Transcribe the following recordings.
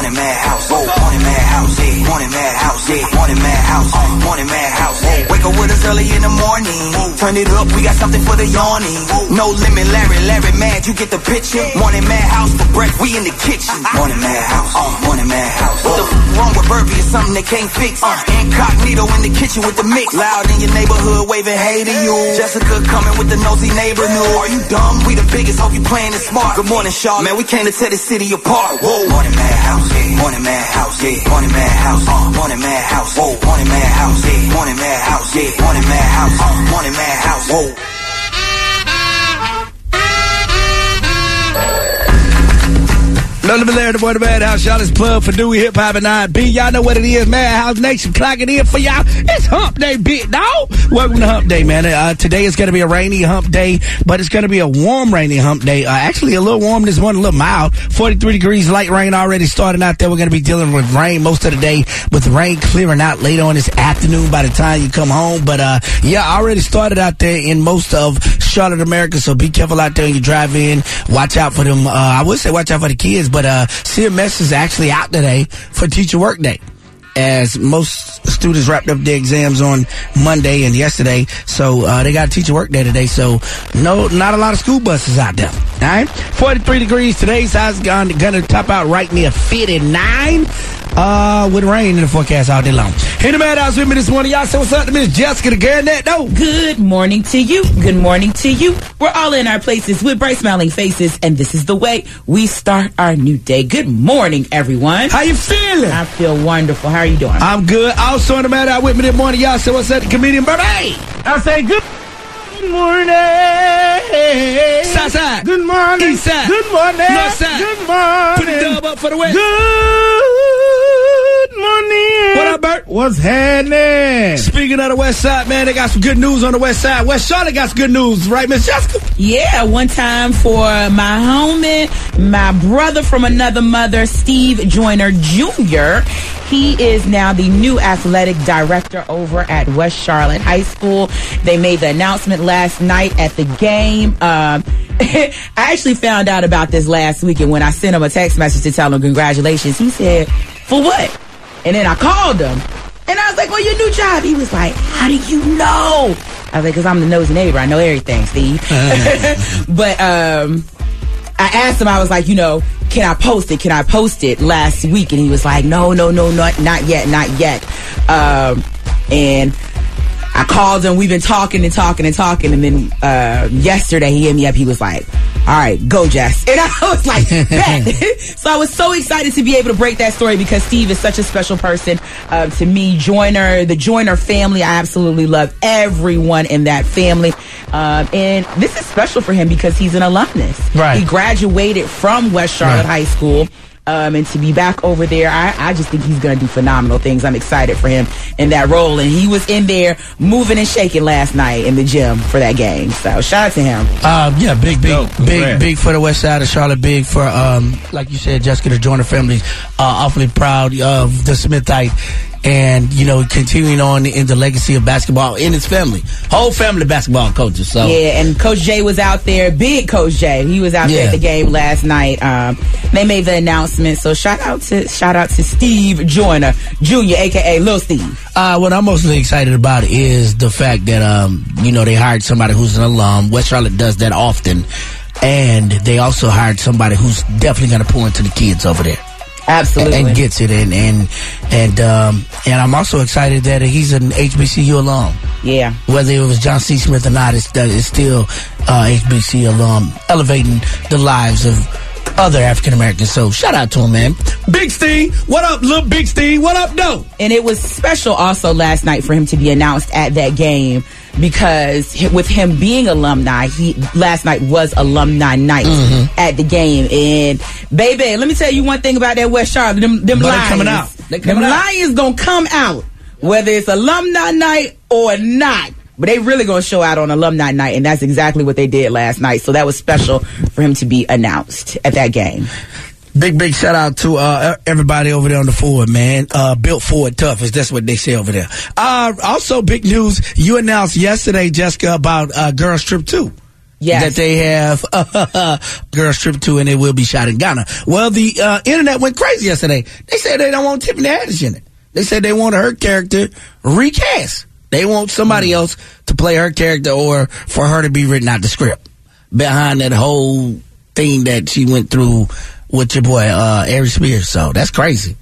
Morning Madhouse, Morning Madhouse, yeah. Morning Madhouse, yeah. Morning Madhouse, Morning Madhouse, yeah. Wake up with us early in the morning. Turn it up, we got something for the yawning. No limit, Larry mad, you get the picture. Morning Madhouse for breakfast, we in the kitchen. Morning Madhouse, Morning Madhouse. What the f wrong with Burpee is something they can't fix. Incognito in the kitchen with the mix. Loud in your neighborhood, waving hey to you. Jessica coming with the nosy neighbor new. Are you dumb? We the biggest, hope you playing it smart. Good morning, Charlotte. Man, we came to tear the city apart. Whoa. Morning Madhouse, yeah. Morning Madhouse, yeah. Morning Madhouse, Morning Madhouse, whoa. Morning Madhouse, yeah. Morning Madhouse, yeah. Morning Madhouse, Morning Madhouse, whoa. Nothing but Larry the Boy, the Madhouse. Y'all, this plug for Dewey Hip Hop and 9B. Y'all know what it is. Madhouse Nation clocking in for y'all. It's Hump Day, big dog. Welcome to Hump Day, man. Today is going to be a rainy Hump Day, but it's going to be a warm, rainy Hump Day. Actually, a little warm this morning, a little mild. 43 degrees, light rain already starting out there. We're going to be dealing with rain most of the day, with rain clearing out later on this afternoon by the time you come home. But, yeah, already started out there in most of Charlotte, America, so be careful out there when you drive in. Watch out for them. I would say watch out for the kids, but CMS is actually out today for Teacher Work Day, as most students wrapped up their exams on Monday and yesterday. So they got a Teacher Work Day today. So no, not a lot of school buses out there. All right, 43 degrees. Today's high's gonna top out right near 59. With rain in the forecast all day long. In the Madhouse with me this morning, y'all say what's up to Miss Jessica the Garnett, though. Good morning to you. Good morning to you. We're all in our places with bright smiling faces, and this is the way we start our new day. Good morning, everyone. How you feeling? I feel wonderful. How are you doing? I'm good. Also in the Madhouse with me this morning, y'all say what's up to comedian Bert. Hey! I say good morning. Southside. Good morning. East side. Good morning. North side. Good morning. Put the dub up for the West. Good morning. What up, Bert? What's happening? Speaking of the West Side, man, they got some good news on the West Side. West Charlotte got some good news, right, Miss Jessica? Yeah, one time for my homie, my brother from another mother, Steve Joyner Jr. He is now the new athletic director over at West Charlotte High School. They made the announcement last night at the game. I actually found out about this last weekend when I sent him a text message to tell him congratulations. He said, for what? And then I called him. And I was like, well, your new job. He was like, how do you know? I was like, because I'm the nosy neighbor. I know everything, Steve. But I asked him, I was like, can I post it? Can I post it last week? And he was like, no, not yet. And I called him. We've been talking. And then yesterday he hit me up. He was like, all right, go, Jess. And I was like, bet. So I was so excited to be able to break that story because Steve is such a special person to me. The Joyner family, I absolutely love everyone in that family. And this is special for him because he's an alumnus. Right. He graduated from West Charlotte High School. And to be back over there, I just think he's going to do phenomenal things. I'm excited for him in that role. And he was in there moving and shaking last night in the gym for that game. So shout out to him. Yeah, big for the West Side of Charlotte. Big for, like you said, Jessica, the Joyner family. Awfully proud of the Smithite. And, continuing on in the legacy of basketball in his family. Whole family basketball coaches. So yeah, and Coach Jay was out there. Big Coach Jay. He was out there at the game last night. They made the announcement. So shout out to Steve Joyner Jr., a.k.a. Lil Steve. What I'm mostly excited about is the fact that, they hired somebody who's an alum. West Charlotte does that often. And they also hired somebody who's definitely going to pour into the kids over there. Absolutely. And gets it. And I'm also excited that he's an HBCU alum. Yeah. Whether it was John C. Smith or not, it's still HBCU alum, elevating the lives of other African Americans. So shout out to him, man. Big Steve, what up, little Big Steve? What up, though? And it was special also last night for him to be announced at that game because with him being alumni, last night was alumni night at the game. And baby, let me tell you one thing about that West Charlotte. Them Lions coming out. Them Lions gonna come out whether it's alumni night or not. But they really gonna show out on alumni night, and that's exactly what they did last night. So that was special for him to be announced at that game. Big shout out to everybody over there on the Ford, man. Built Ford tough, that's what they say over there. Also, big news, you announced yesterday, Jessica, about Girls Trip 2. Yes. that they have Girls Trip to, and it will be shot in Ghana. Well, the internet went crazy yesterday. They said they don't want Tiffany Haddish in it. They said they want her character recast. They want somebody else to play her character, or for her to be written out the script behind that whole thing that she went through with your boy Ari Spears. So that's crazy.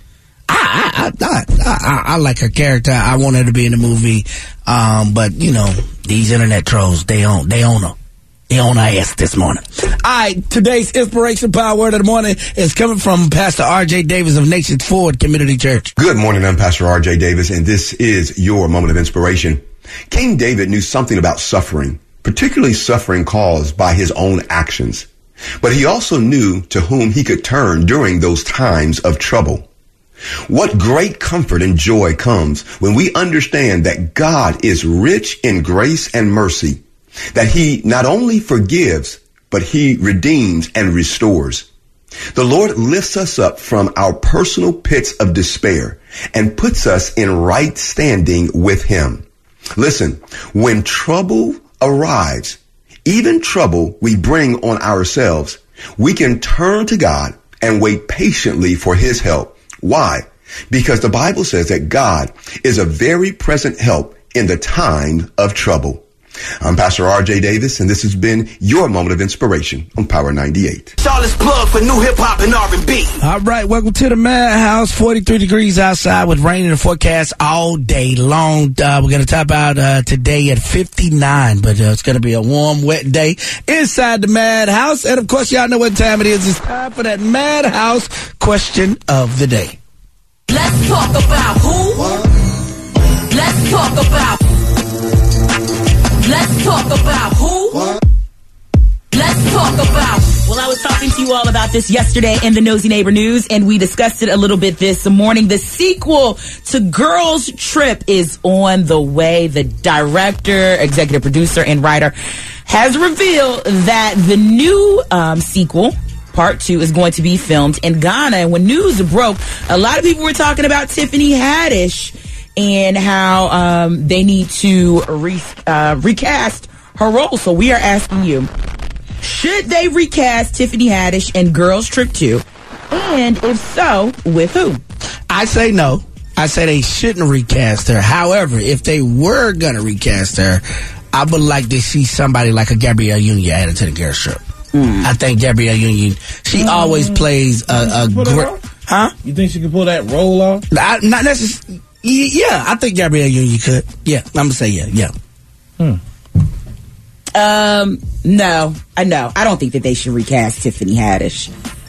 I like her character. I want her to be in the movie. But you know, these internet trolls, they own her. They own our ass this morning. All right, today's Inspiration Power Word of the Morning is coming from Pastor R.J. Davis of Nations Ford Community Church. Good morning, I'm Pastor R.J. Davis, and this is your moment of inspiration. King David knew something about suffering, particularly suffering caused by his own actions. But he also knew to whom he could turn during those times of trouble. What great comfort and joy comes when we understand that God is rich in grace and mercy, that he not only forgives, but he redeems and restores. The Lord lifts us up from our personal pits of despair and puts us in right standing with him. Listen, when trouble arrives, even trouble we bring on ourselves, we can turn to God and wait patiently for his help. Why? Because the Bible says that God is a very present help in the time of trouble. I'm Pastor R.J. Davis, and this has been your moment of inspiration on Power 98. Charlotte's plug for new hip-hop and R&B. All right, welcome to the Madhouse. 43 degrees outside with rain in the forecast all day long. We're going to top out today at 59, but it's going to be a warm, wet day inside the Madhouse. And, of course, y'all know what time it is. It's time for that Madhouse question of the day. Let's talk about who? Let's talk about. Let's talk about who? Let's talk about. Well, I was talking to you all about this yesterday in the Nosy Neighbor News, and we discussed it a little bit this morning. The sequel to Girls Trip is on the way. The director, executive producer, and writer has revealed that the new sequel, Part 2, is going to be filmed in Ghana. And when news broke, a lot of people were talking about Tiffany Haddish and how they need to recast her role. So we are asking you, should they recast Tiffany Haddish in Girls Trip 2? And if so, with who? I say no. I say they shouldn't recast her. However, if they were going to recast her, I would like to see somebody like a Gabrielle Union added to the Girls Trip. I think Gabrielle Union, she always plays a great... Huh? You think she can pull that role off? Not necessarily. Yeah, I think Gabrielle Union could. Yeah, I'm gonna say yeah. No, I know. I don't think that they should recast Tiffany Haddish.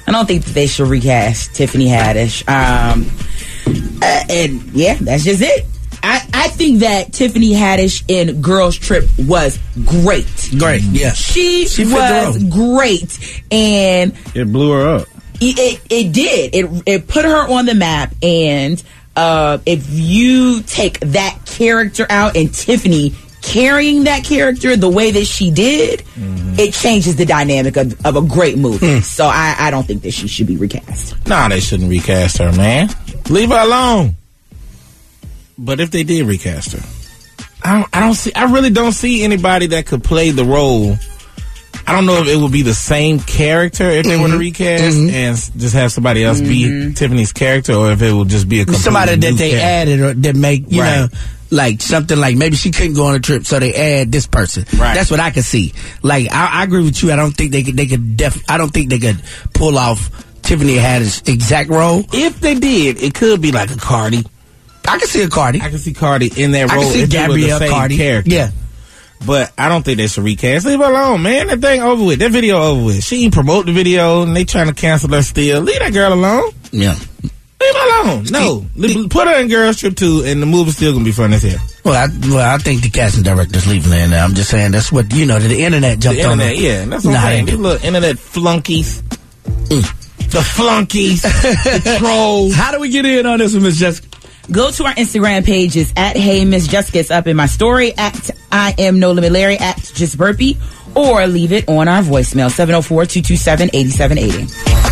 And yeah, that's just it. I think that Tiffany Haddish in Girls Trip was great. Great, yeah. She was great, and it blew her up. It did. It put her on the map, and if you take that character out and Tiffany carrying that character the way that she did, it changes the dynamic of a great movie. So I don't think that she should be recast. Nah, they shouldn't recast her, man. Leave her alone. But if they did recast her, I really don't see anybody that could play the role. I don't know if it would be the same character if they were to recast and just have somebody else be Tiffany's character, or if it would just be a somebody that they character added or that make you know, like something like maybe she couldn't go on a trip, so they add this person. Right. That's what I could see. Like I agree with you. I don't think they could. I don't think they could pull off Tiffany Haddish's exact role. If they did, it could be like a Cardi. I can see a Cardi. I can see Cardi in that role. I can see Gabrielle Cardi character. Yeah. But I don't think they should recast. Leave her alone, man. That thing over with. That video over with. She ain't promote the video, and they trying to cancel her still. Leave that girl alone. Yeah. Leave her alone. No. Put her in Girls Trip 2, and the movie's still going to be fun as hell. Well, I think the casting director's leaving her in there. I'm just saying that's what, the internet jumped on. The internet, yeah. That's what I'm saying. These little internet flunkies. The flunkies. The trolls. How do we get in on this one, Miss Jessica? Go to our Instagram pages at Hey Miss Jessica. It's up in my story at I am No Limit Larry at Just Burpee, or leave it on our voicemail 704-227-8780.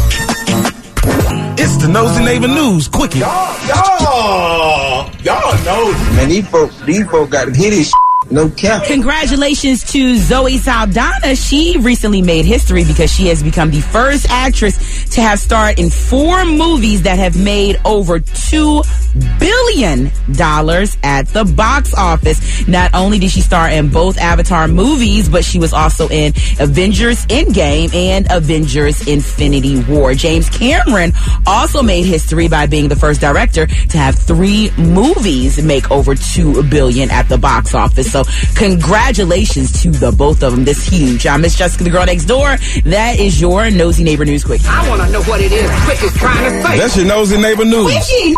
It's the Nosy Neighbor News Quickie. Y'all know. Man, these folk got to hear this. No cap. Congratulations to Zoe Saldana. She recently made history because she has become the first actress to have starred in 4 movies that have made over $2 billion at the box office. Not only did she star in both Avatar movies, but she was also in Avengers Endgame and Avengers Infinity War. James Cameron also made history by being the first director to have 3 movies make over $2 billion at the box office. So congratulations to the both of them. This huge. I'm Miss Jessica, the girl next door. That is your Nosy Neighbor News Quickie. I want to know what it is Quick is trying to say. That's your Nosy Neighbor News. Quickie!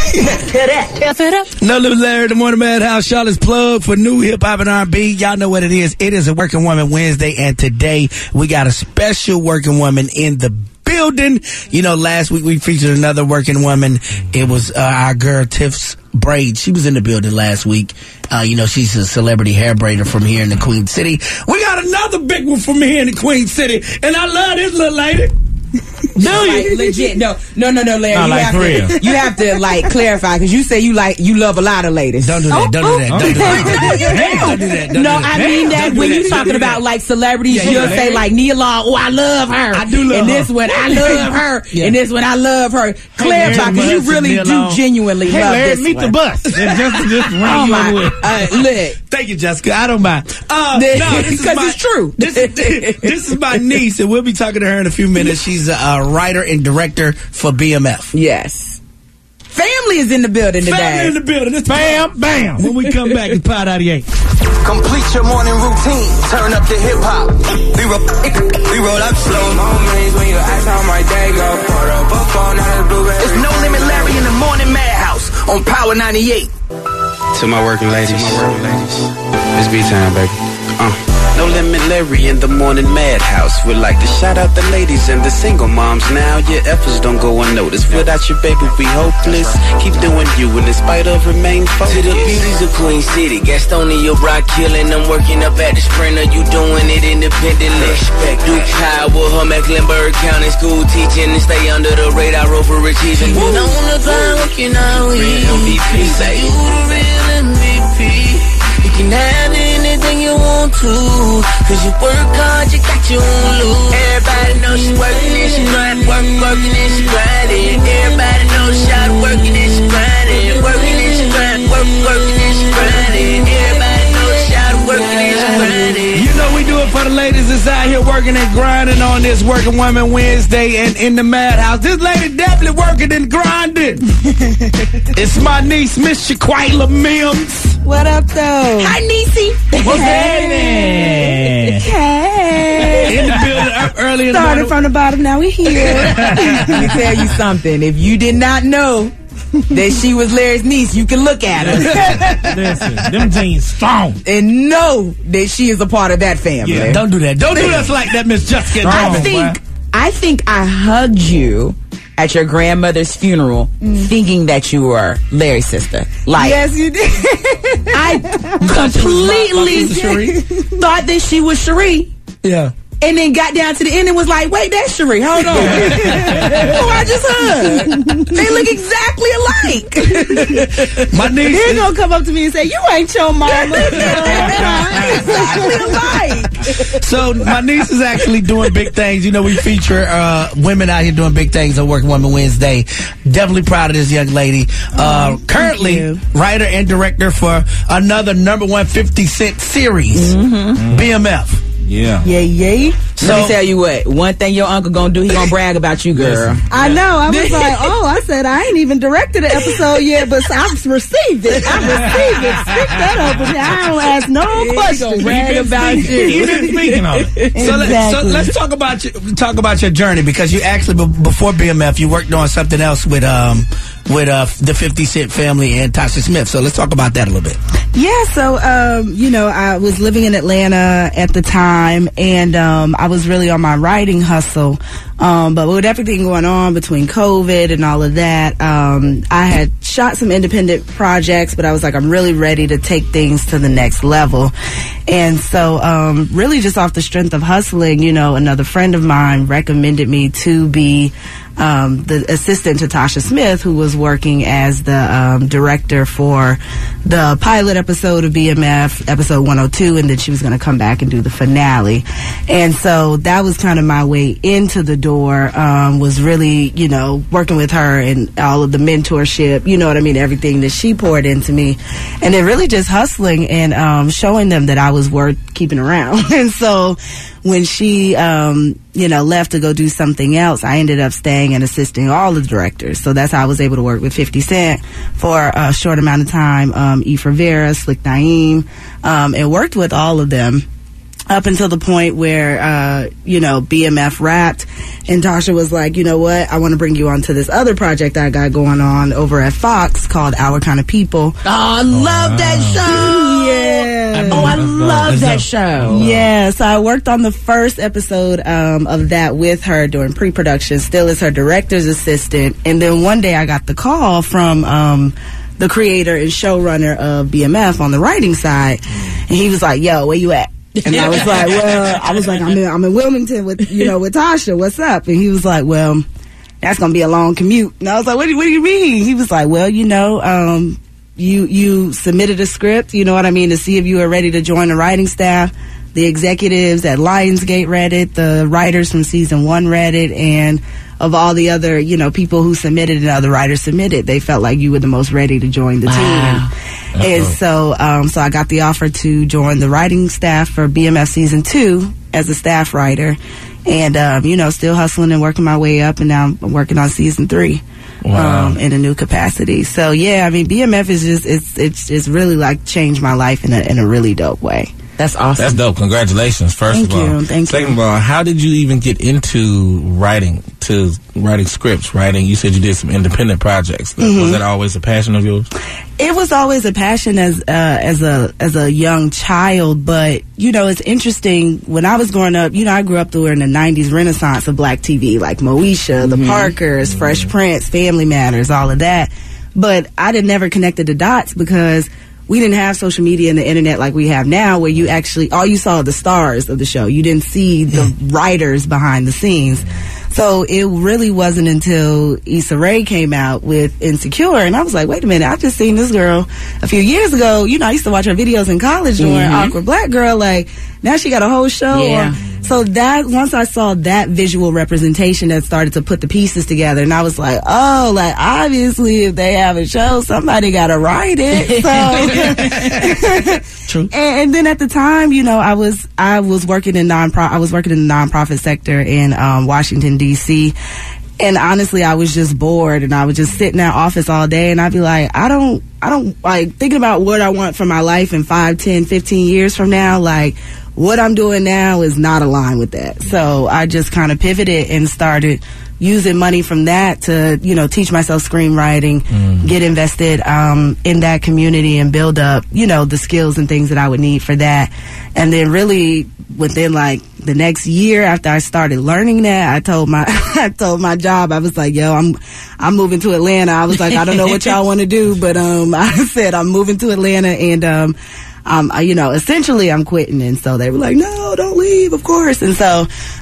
No Limit Larry, the Morning Madhouse, Charlotte's plug for new hip hop and R&B. Y'all know what it is. It is a Working Woman Wednesday, and today we got a special working woman in the building. You know, last week we featured another working woman. It was our girl Tiff's Braid. She was in the building last week. You know, she's a celebrity hair braider from here in the Queen City. We got another big one from here in the Queen City, and I love this little lady. Do you? Like, legit. No, Larry. Not like for real. You have to like clarify because you say you love a lot of ladies. Don't do that. Don't do that. Don't do that. Don't do that. No, I mean that when you talking about like celebrities, you'll say like Nia Long, oh, I love her. I do love her. And this one, I love her. Yeah. And this one, I love her. Clarify because you really do genuinely love Larry, this meet one. the bus. Just run you over with. Look. Thank you, Jessica. I don't mind. No, because it's true. This is my niece, and we'll be talking to her in a few minutes. She's a writer and director for BMF. Yes. Family is in the building today. Family in the building. It's bam, bam. When we come back, it's Pod 98. Complete your morning routine. Turn up the hip hop. We roll up slow moments when you ask how my day go. Pour up a phone out of blueberry. It's No Limit Larry in the Morning Madhouse on Power 98. To my working ladies, it's B-time, baby. No Limit Larry in the Morning Madhouse. We'd like to shout out the ladies and the single moms now. Your efforts don't go unnoticed. Without your baby, we hopeless. Keep doing you and in spite of remain focused. To the beauties of Queen City, Gastonia, Rock Killing. I'm working up at the Sprinter. You doing it independently. Respect Duke Power, her Mecklenburg County School teaching and stay under the radar over achieving. You know on the grind, working out with MVP. Say you the real MVP. You can have anything you want to, cause you work hard, you got your own loot. Everybody knows she working and she grind, working and she grinding. Everybody knows she out working and she grinding, working and she grind, working and she grinding. Everybody knows she out working and she grinding. You know we do it for the ladies that's out here working and grinding on this Working Woman Wednesday and in the Madhouse. This lady definitely working and grinding. It's my niece, Miss Shaquila Mims. What up, though? Hi, Niecy. What's happening? Hey. In the building early in the Started morning. from the bottom, now we here. Let me tell you something. If you did not know that she was Larry's niece, you can look at her Listen, them jeans strong. and know that she is a part of that family. Yeah, don't do that. Don't do us like that, Miss Jessica. I think I hugged you at your grandmother's funeral thinking that you were Larry's sister. Like, Yes, you did. I completely thought that she was Cherie. Yeah. And then got down to the end and was like, wait, that's Cherie. Hold on. Who I just hugged? They look exactly alike. My niece They're going to come up to me and say, you ain't your mama. Exactly alike. So my niece is actually doing big things. You know, we feature women out here doing big things on Working Woman Wednesday. Definitely proud of this young lady. Currently writer and director for another #1 50 Cent series, BMF. Yeah. Yay. Let me tell you what. One thing your uncle gonna do, he gonna brag about you, girl. I know. I was like, I said, I ain't even directed an episode yet, but I've received it. I received it. Stick that up with me. I don't ask no questions. Brag about you. You've been speaking of it. So let's talk about your journey, because you actually before BMF you worked on something else with the 50 Cent family and Tasha Smith. So let's talk about that a little bit. Yeah, so, I was living in Atlanta at the time, and I was really on my writing hustle. But with everything going on between COVID and all of that, I had shot some independent projects, but I was like, I'm really ready to take things to the next level. And so, really just off the strength of hustling, another friend of mine recommended me to be the assistant to Tasha Smith, who was working as the director for the pilot episode of BMF, episode 102, and then she was going to come back and do the finale. And so that was kind of my way into the door, was really, working with her and all of the mentorship, everything that she poured into me. And then really just hustling and showing them that I was worth keeping around. And so when she, left to go do something else, I ended up staying and assisting all the directors. So that's how I was able to work with 50 Cent for a short amount of time, Eve Rivera, Slick Naeem, and worked with all of them up until the point where, BMF wrapped, and Tasha was like, you know what, I want to bring you on to this other project I got going on over at Fox called Our Kind of People. Oh, I love that show. Yeah. I love that show. Yeah, so I worked on the first episode of that with her during pre-production, still as her director's assistant. And then one day I got the call from the creator and showrunner of BMF on the writing side. And he was like, yo, where you at? And I was like, I'm in Wilmington with Tasha. What's up? And he was like, well, that's going to be a long commute. And I was like, what do you mean? He was like, well, you submitted a script, to see if you were ready to join the writing staff. The executives at Lionsgate read it. The writers from season 1 read it. And of all the other, people who submitted and other writers submitted, they felt like you were the most ready to join the team. And so I got the offer to join the writing staff for BMF season 2 as a staff writer, and still hustling and working my way up, and now I'm working on season 3 in a new capacity. So yeah, BMF is just it's really like changed my life in a really dope way. That's awesome. That's dope. Congratulations, first of all. Thank you. Second of all, how did you even get into writing scripts? You said you did some independent projects. Mm-hmm. Was that always a passion of yours? It was always a passion as a young child, but it's interesting. When I was growing up, I grew up during the 90s renaissance of black TV, like Moesha, The Parkers, Fresh Prince, Family Matters, all of that. But I never connected the dots because we didn't have social media and the internet like we have now, where you actually, all you saw the stars of the show. You didn't see the writers behind the scenes. So it really wasn't until Issa Rae came out with Insecure, and I was like, wait a minute, I just seen this girl a few years ago. I used to watch her videos in college doing Awkward Black Girl. Like, now she got a whole show. Yeah. So that, once I saw that visual representation, that started to put the pieces together, and I was like, oh, like, obviously if they have a show, somebody gotta write it. So true. And then at the time, I was working in the nonprofit sector in Washington DC. And honestly, I was just bored, and I would just sit in that office all day, and I'd be like, I don't like thinking about what I want for my life in 5, 10, 15 years from now. Like, what I'm doing now is not aligned with that. So I just kind of pivoted and started using money from that to, teach myself screenwriting, get invested in that community and build up, the skills and things that I would need for that. And then really within like the next year after I started learning that, I told my job, I was like, yo, I'm moving to Atlanta. I was like, I don't know what y'all want to do, but I said I'm moving to Atlanta, and essentially I'm quitting. And so they were like, no, don't leave, of course. And so,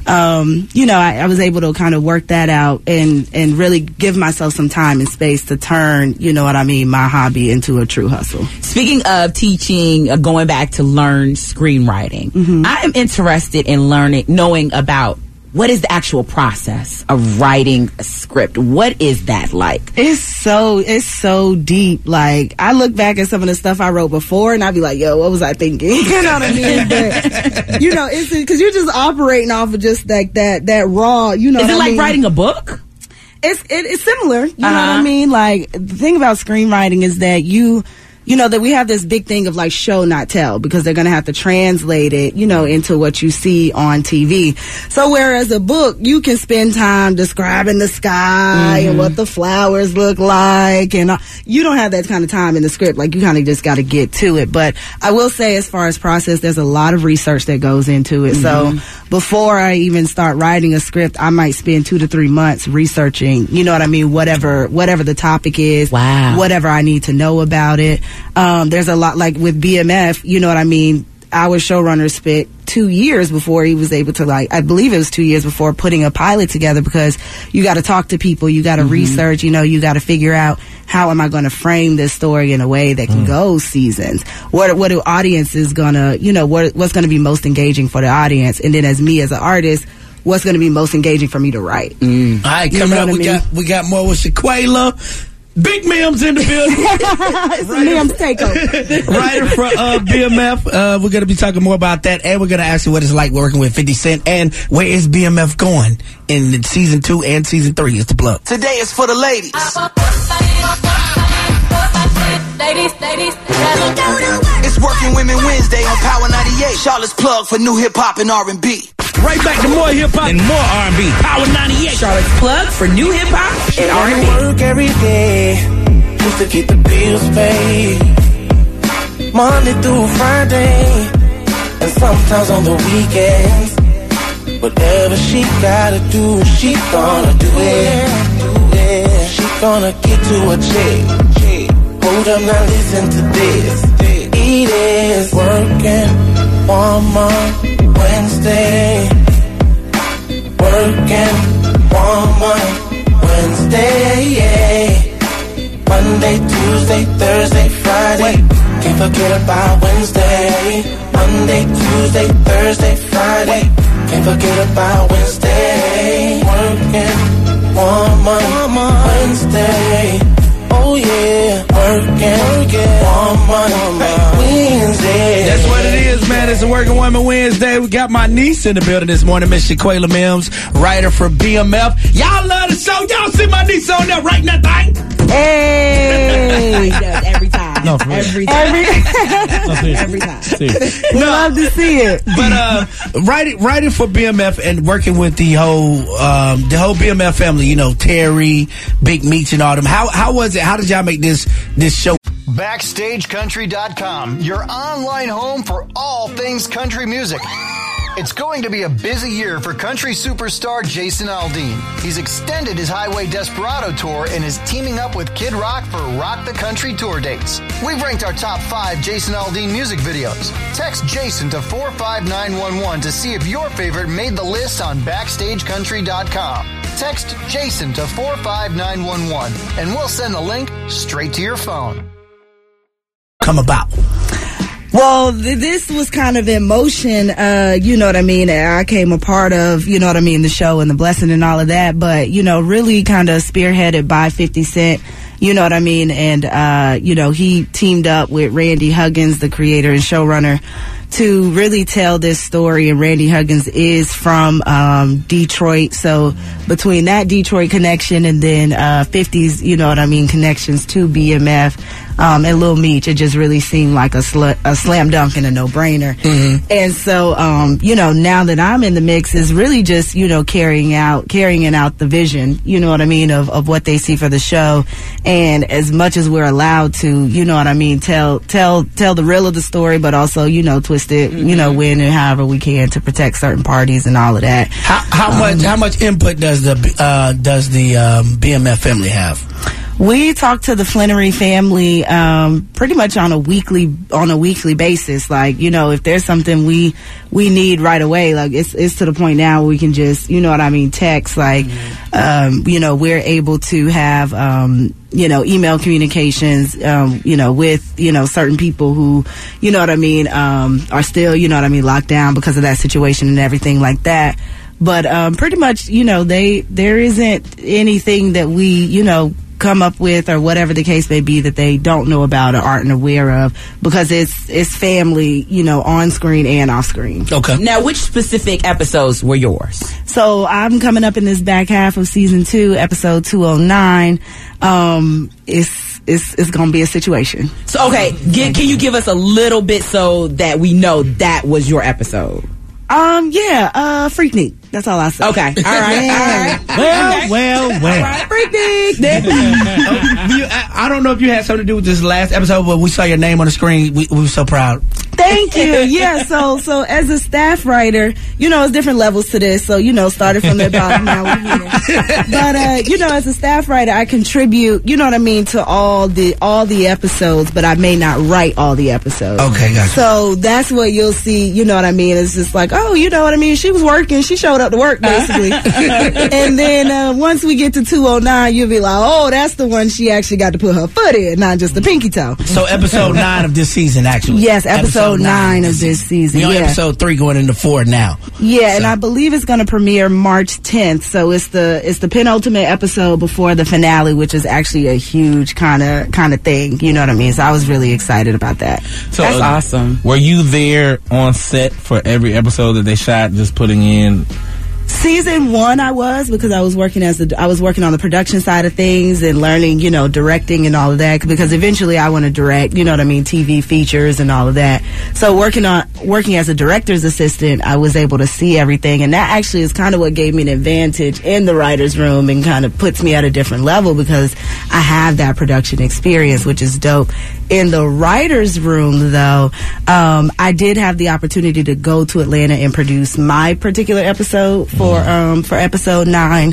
I was able to kind of work that out and really give myself some time and space to turn, my hobby into a true hustle. Speaking of teaching, going back to learn screenwriting, I am interested in knowing about what is the actual process of writing a script? What is that like? It's so deep. Like, I look back at some of the stuff I wrote before, and I'd be like, yo, what was I thinking? You know what I mean? But, it's because you're just operating off of just like that raw, Is it like writing a book? It's similar. You know what I mean? Like, the thing about screenwriting is that that we have this big thing of like show not tell, because they're going to have to translate it, into what you see on TV. So whereas a book, you can spend time describing the sky and what the flowers look like, and you don't have that kind of time in the script. Like, you kind of just got to get to it. But I will say, as far as process, there's a lot of research that goes into it. So before I even start writing a script, I might spend 2 to 3 months researching, whatever the topic is, whatever I need to know about it. There's a lot, like with BMF, our showrunners spent 2 years before he was able to, like, I believe it was 2 years before putting a pilot together, because you got to talk to people, you got to research, you know, you got to figure out how am I going to frame this story in a way that can go seasons. What do audiences gonna, you know, what's going to be most engaging for the audience, and then as me as an artist, what's going to be most engaging for me to write. All right, coming up, we got more with Shaquela. Big Mims in the building. It's a Mims takeover. Writer for BMF. We're going to be talking more about that, and we're going to ask you what it's like working with 50 Cent, and where is BMF going in season 2 and season 3. It's the plug. Today is for the ladies. It's Working Women Wednesday on Power 98. Charlotte's plug for new hip hop and R&B. Right back to more hip hop and more R&B. Power 98. Charlotte's plug for new hip hop and R&B. Work every day just to keep the bills paid. Monday through Friday, and sometimes on the weekends. Whatever she gotta do, she gonna do it. She gonna get to a check. Hold up, now listen to this. It is working woman Wednesday. Working woman Wednesday, yeah. Monday, Tuesday, Thursday, Friday. Can't forget about Wednesday. Monday, Tuesday, Thursday, Friday. Can't forget about Wednesday. Working woman Wednesday. Oh yeah, working woman Wednesday. That's what it is, man. It's a Working Woman Wednesday. We got my niece in the building this morning, Miss Shaquela Mims, writer for BMF. Y'all love the show. Y'all see my niece on there writing that thing? Hey, he does every time. No, for real. Every time. We love to see it. But writing for BMF and working with the whole BMF family, you know, Terry, Big Meech, and all them. How was it? How did y'all make this show? BackstageCountry.com, your online home for all things country music. It's going to be a busy year for country superstar Jason Aldean. He's extended his Highway Desperado tour and is teaming up with Kid Rock for Rock the Country tour dates. We've ranked our top 5 Jason Aldean music videos. Text Jason to 45911 to see if your favorite made the list on BackstageCountry.com. Text Jason to 45911 and we'll send the link straight to your phone. Come about. Well, this was kind of in motion, you know what I mean, I came a part of, you know what I mean, the show and the blessing and all of that, but, you know, really kind of spearheaded by 50 Cent, you know what I mean, and, you know, he teamed up with Randy Huggins, the creator and showrunner, to really tell this story. And Randy Huggins is from Detroit, so between that Detroit connection and then 50's, you know what I mean, connections to BMF and Lil Meech, it just really seemed like a slam dunk and a no-brainer. And so, you know, now that I'm in the mix, is really just, you know, carrying out the vision, you know what I mean, of what they see for the show. And as much as we're allowed to, you know what I mean, tell the real of the story, but also, you know, twist it, you know, when and however we can to protect certain parties and all of that. How much input does the BMF family have? We talk to the Flannery family pretty much on a weekly basis. Like, you know, if there's something we need right away, like it's to the point now where we can just, you know what I mean, text. Like, you know, we're able to have you know, email communications, you know, with, you know, certain people who, you know what I mean, are still, you know what I mean, locked down because of that situation and everything like that. But pretty much, you know, there isn't anything that we, you know, come up with or whatever the case may be that they don't know about or aren't aware of, because it's family, you know, on screen and off screen. Okay. Now, which specific episodes were yours? So I'm coming up in this back half of season 2, episode 209. It's gonna be a situation. So okay, can you give us a little bit so that we know that was your episode? Freaknik. That's all I say. Okay. All right. Well. All right, Freaknik. I don't know if you had something to do with this last episode, but we saw your name on the screen. We were so proud. Thank you. Yeah, so as a staff writer, it's different levels to this. So, started from the bottom, now we're here. But, as a staff writer, I contribute, to all the episodes, but I may not write all the episodes. Okay, gotcha. So that's what you'll see, It's just like, she was working. She showed up to work, basically. And then once we get to 209, you'll be like, oh, that's the one she actually got to put her foot in, not just the pinky toe. So episode 9 of this season, actually. Yes, episode 9 of this season. We're on episode 3 going into 4 now. Yeah, so. And I believe it's going to premiere March 10th. So it's the penultimate episode before the finale, which is actually a huge kind of thing. You know what I mean? So I was really excited about that. So that's awesome. Were you there on set for every episode that they shot, just putting in? Season 1 I was, because I was working on the production side of things and learning, directing and all of that, because eventually I want to direct, TV features and all of that. So working as a director's assistant, I was able to see everything, and that actually is kind of what gave me an advantage in the writer's room and kind of puts me at a different level, because I have that production experience, which is dope. In the writer's room, though, I did have the opportunity to go to Atlanta and produce my particular episode for episode 9.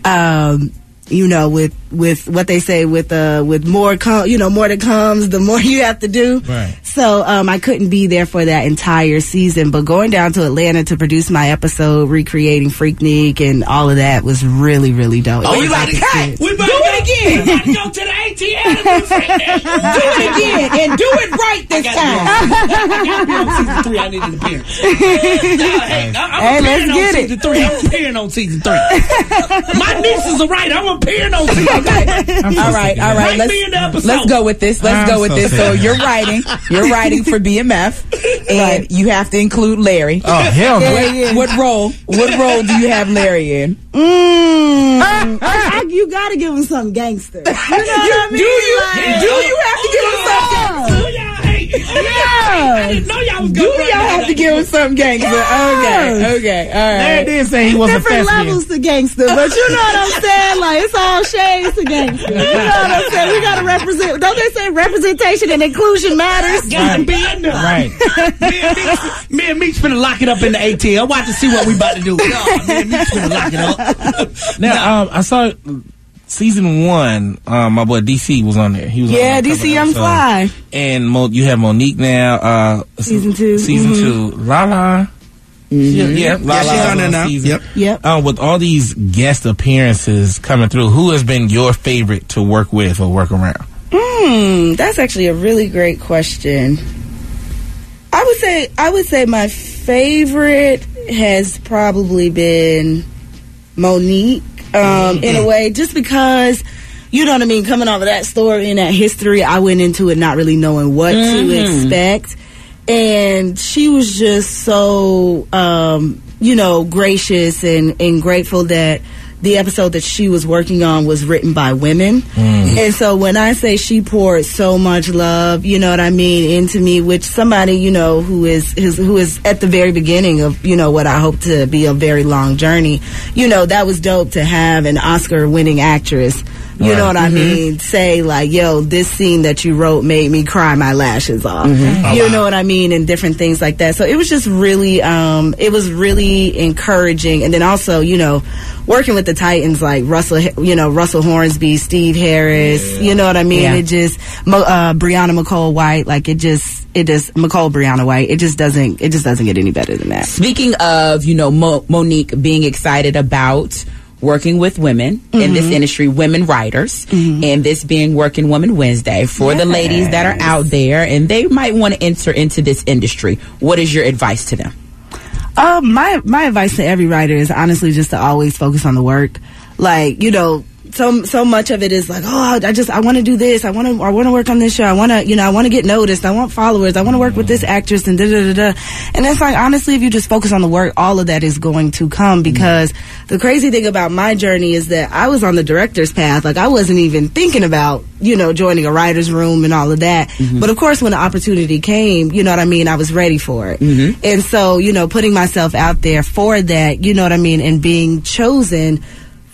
With what they say, with more more that comes, the more you have to do. Right. So I couldn't be there for that entire season, but going down to Atlanta to produce my episode, recreating Freaknik and all of that was really, really dope. Oh, you about to cut? We about to do it again. We about to go to the ATL. Do it again and do it right this time. Season 3, I need an appearance. Hey, let's get it. Season 3, I'm appearing on season 3. My nieces are right. I'm appearing on season 3. All right. Let's go with this. So you're writing for BMF, and you have to include Larry. Oh hell no! Yeah. What role do you have Larry in? You gotta give him something gangster. You know what I mean? Do you have to give him something? I didn't know y'all was good. Do y'all have to give him something gangster? Okay, all right. Larry did say he was a different levels to gangster, but you know what I'm saying? Like, it's all shades to gangster. You know what I'm saying? We gotta represent. Don't they say representation and inclusion matters? Gotta be in there. Right. Me and Meech finna lock it up in the ATL. Watch to see what we about to do. Me and Meech finna lock it up. Now, I saw season 1, my boy DC was on there. He was on DC Young Fly. And you have Monique now. Season 2. Season 2. Lala. Mm-hmm. Lala she's on there now. Yep. With all these guest appearances coming through, who has been your favorite to work with or work around? That's actually a really great question. I would say my favorite has probably been Monique. In a way, just because, you know what I mean, coming off of that story and that history, I went into it not really knowing what to expect. And she was just so, gracious and grateful that the episode that she was working on was written by women. And so when I say she poured so much love, you know what I mean, into me, which somebody, who is at the very beginning of, what I hope to be a very long journey, that was dope to have an Oscar winning actress, you know what I mean, say like, yo, this scene that you wrote made me cry my lashes off. You know what I mean, and different things like that. So it was just really, it was really encouraging. And then also, working with the Titans like Russell Hornsby, Steve Harris, you know what I mean? It just, Brianna McCall White, like McCall Brianna White, it just doesn't get any better than that. Speaking of, Monique being excited about working with women in this industry, women writers, and this being Working Woman Wednesday for the ladies that are out there and they might want to enter into this industry. What is your advice to them? My advice to every writer is honestly just to always focus on the work. Like, so much of it is like, I want to do this. I want to work on this show. I want to get noticed. I want followers. I want to work with this actress and da-da-da-da. And it's like, honestly, if you just focus on the work, all of that is going to come, because the crazy thing about my journey is that I was on the director's path. Like, I wasn't even thinking about, joining a writer's room and all of that. But of course, when the opportunity came, you know what I mean, I was ready for it. And so, putting myself out there for that, you know what I mean, and being chosen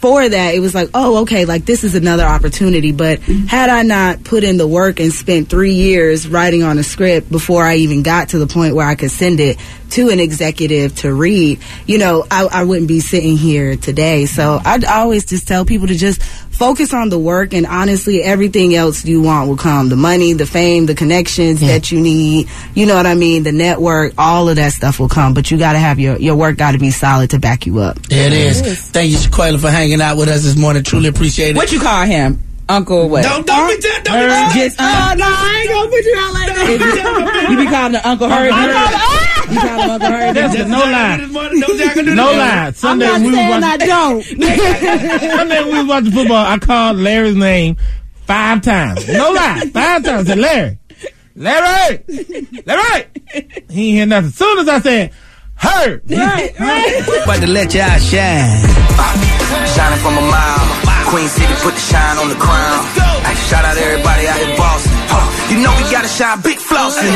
for that, it was like, oh, okay, like this is another opportunity. But had I not put in the work and spent 3 years writing on a script before I even got to the point where I could send it to an executive to read, you know, I wouldn't be sitting here today. So I'd always just tell people to just focus on the work, and honestly, everything else you want will come. The money, the fame, the connections that you need, you know what I mean, the network, all of that stuff will come. But you got to have your work got to be solid to back you up. There it is. Thank you, Shaquilla, for hanging out with us this morning. Truly appreciate it. What you call him? Uncle what? Don't be no, I ain't gonna put you out like that. You be calling him Uncle Herbie? You call him Uncle Herbie? That's no lie. No lie. Sunday I'm not saying I don't. Sunday we was watching football. I called Larry's name 5 times. No lie. 5 times. I said, Larry. He ain't hear nothing. As soon as I said, Herb. Right. About to let y'all shine. Shining from a mile. Queen City put the shine on the crown. Hey, shout out everybody out in Boston. You know we gotta shine big flossing.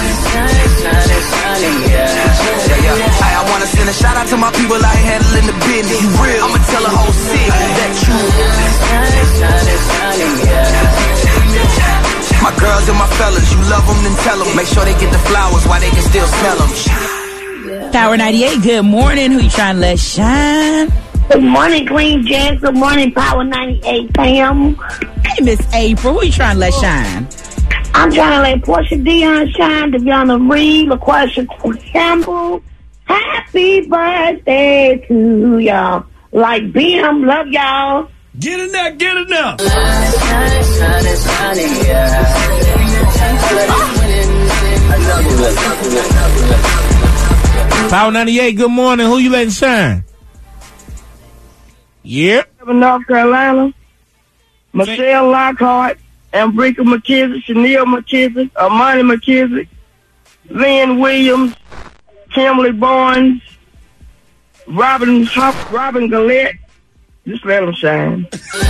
Yeah. Hey, I wanna send a shout out to my people out here handling the business. You real? I'ma tell the whole city that you. My girls and my fellas, you love them, then tell them. Make sure they get the flowers while they can still smell them. Power 98, good morning. Who you trying to let shine? Good morning, Queen Jazz. Good morning, Power 98 fam. Hey, Miss April. Who you trying to let shine? I'm trying to let Portia Dion shine, Deviana Reed, LaQuasha Campbell. Happy birthday to y'all. Like Bim, love y'all. Get enough, get enough. Power 98, good morning. Who you letting shine? Yep. North Carolina, Michelle Lockhart, Ambrika McKissick, Chanel McKissick, Amani McKissick, Lynn Williams, Kimberly Barnes, Robin Gillette. Just let them shine.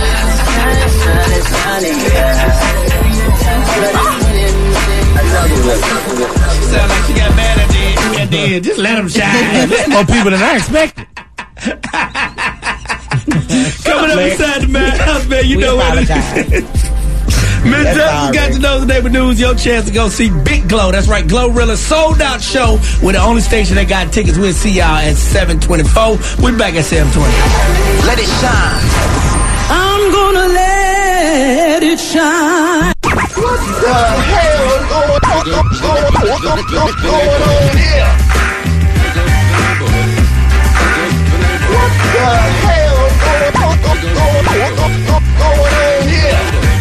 Sound like she got mad at the end. Just let them shine. More people than I expected. Coming up inside the madhouse, man, you know what it is. Miss Justice got to know the neighbor news. Your chance to go see Big Glow. That's right, Glorilla sold out show. We're the only station that got tickets. We'll see y'all at 7:24. We're back at 7:20. Let it shine. I'm gonna let it shine. What the hell is going on here? What the hell is going on here?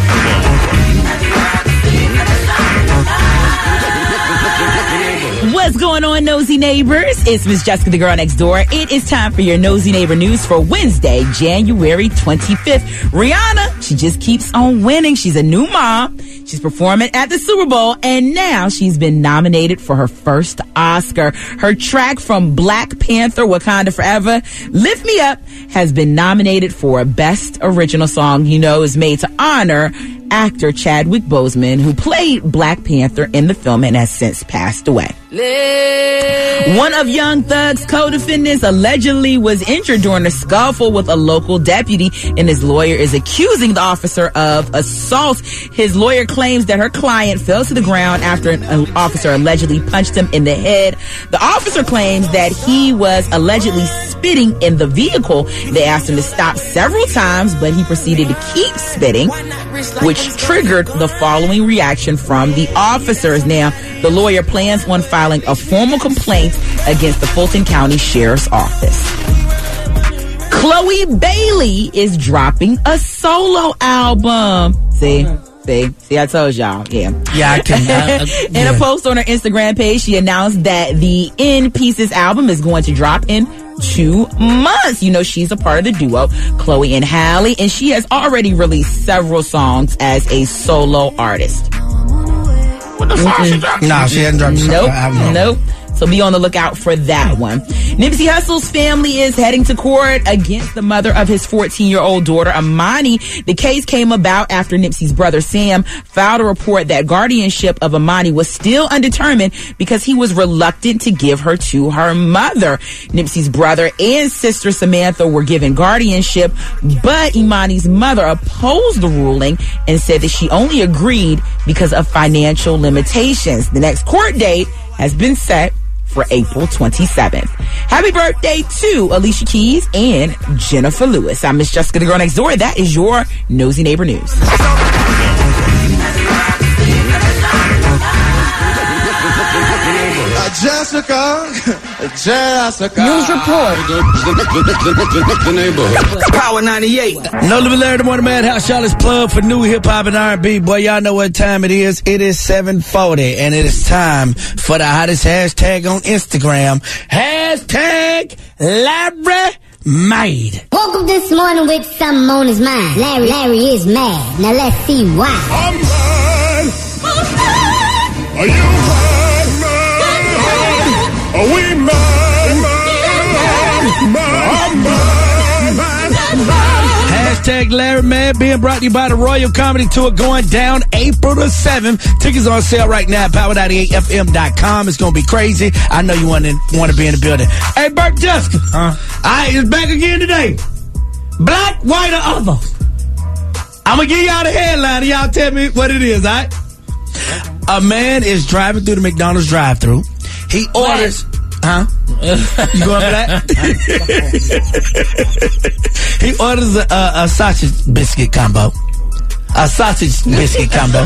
What's going on, nosy neighbors? It's Miss Jessica, the girl next door. It is time for your nosy neighbor news for Wednesday, January 25th. Rihanna, she just keeps on winning. She's a new mom. She's performing at the Super Bowl, and now she's been nominated for her first Oscar. Her track from Black Panther, Wakanda Forever, Lift Me Up, has been nominated for Best Original Song. You know, is made to honor actor Chadwick Boseman, who played Black Panther in the film and has since passed away. One of Young Thug's co-defendants allegedly was injured during a scuffle with a local deputy, and his lawyer is accusing the officer of assault. His lawyer claims that her client fell to the ground after an officer allegedly punched him in the head. The officer claims that he was allegedly spitting in the vehicle. They asked him to stop several times, but he proceeded to keep spitting, which triggered the following reaction from the officers. Now, the lawyer plans on filing a formal complaint against the Fulton County Sheriff's Office. Chloe Bailey is dropping a solo album. See, I told y'all. Yeah, I can. In a post on her Instagram page, she announced that the In Pieces album is going to drop in 2 months. You know, she's a part of the duo, Chloe and Halle, and she has already released several songs as a solo artist. What the song she dropped? No, she hasn't dropped a album. Nope. So be on the lookout for that one. Nipsey Hussle's family is heading to court against the mother of his 14-year-old daughter, Imani. The case came about after Nipsey's brother, Sam, filed a report that guardianship of Imani was still undetermined because he was reluctant to give her to her mother. Nipsey's brother and sister, Samantha, were given guardianship, but Imani's mother opposed the ruling and said that she only agreed because of financial limitations. The next court date has been set for April 27th. Happy birthday to Alicia Keys and Jennifer Lewis. I'm Miss Jessica, the girl next door. That is your Nosy Neighbor News. Jessica. News report. The neighborhood. Power 98. No Living Larry, the Morning Madhouse. Charlotte's plug for new hip hop and R&B. Boy, y'all know what time it is. It is 7:40, and it is time for the hottest hashtag on Instagram. Hashtag Larry Made. Woke up this morning with something on his mind. Larry is mad. Now let's see why. I'm mad. Are you mad? Are we mad? Hashtag Larry Mad being brought to you by the Royal Comedy Tour going down April the 7th. Tickets on sale right now at power98fm.com. It's going to be crazy. I know you want to be in the building. Hey, Bert Jessica. It's back again today. Black, white, or other? I'm going to give y'all the headline and y'all tell me what it is, all right? A man is driving through the McDonald's drive-thru. He orders... You going for that? He orders a sausage biscuit combo. A sausage biscuit combo.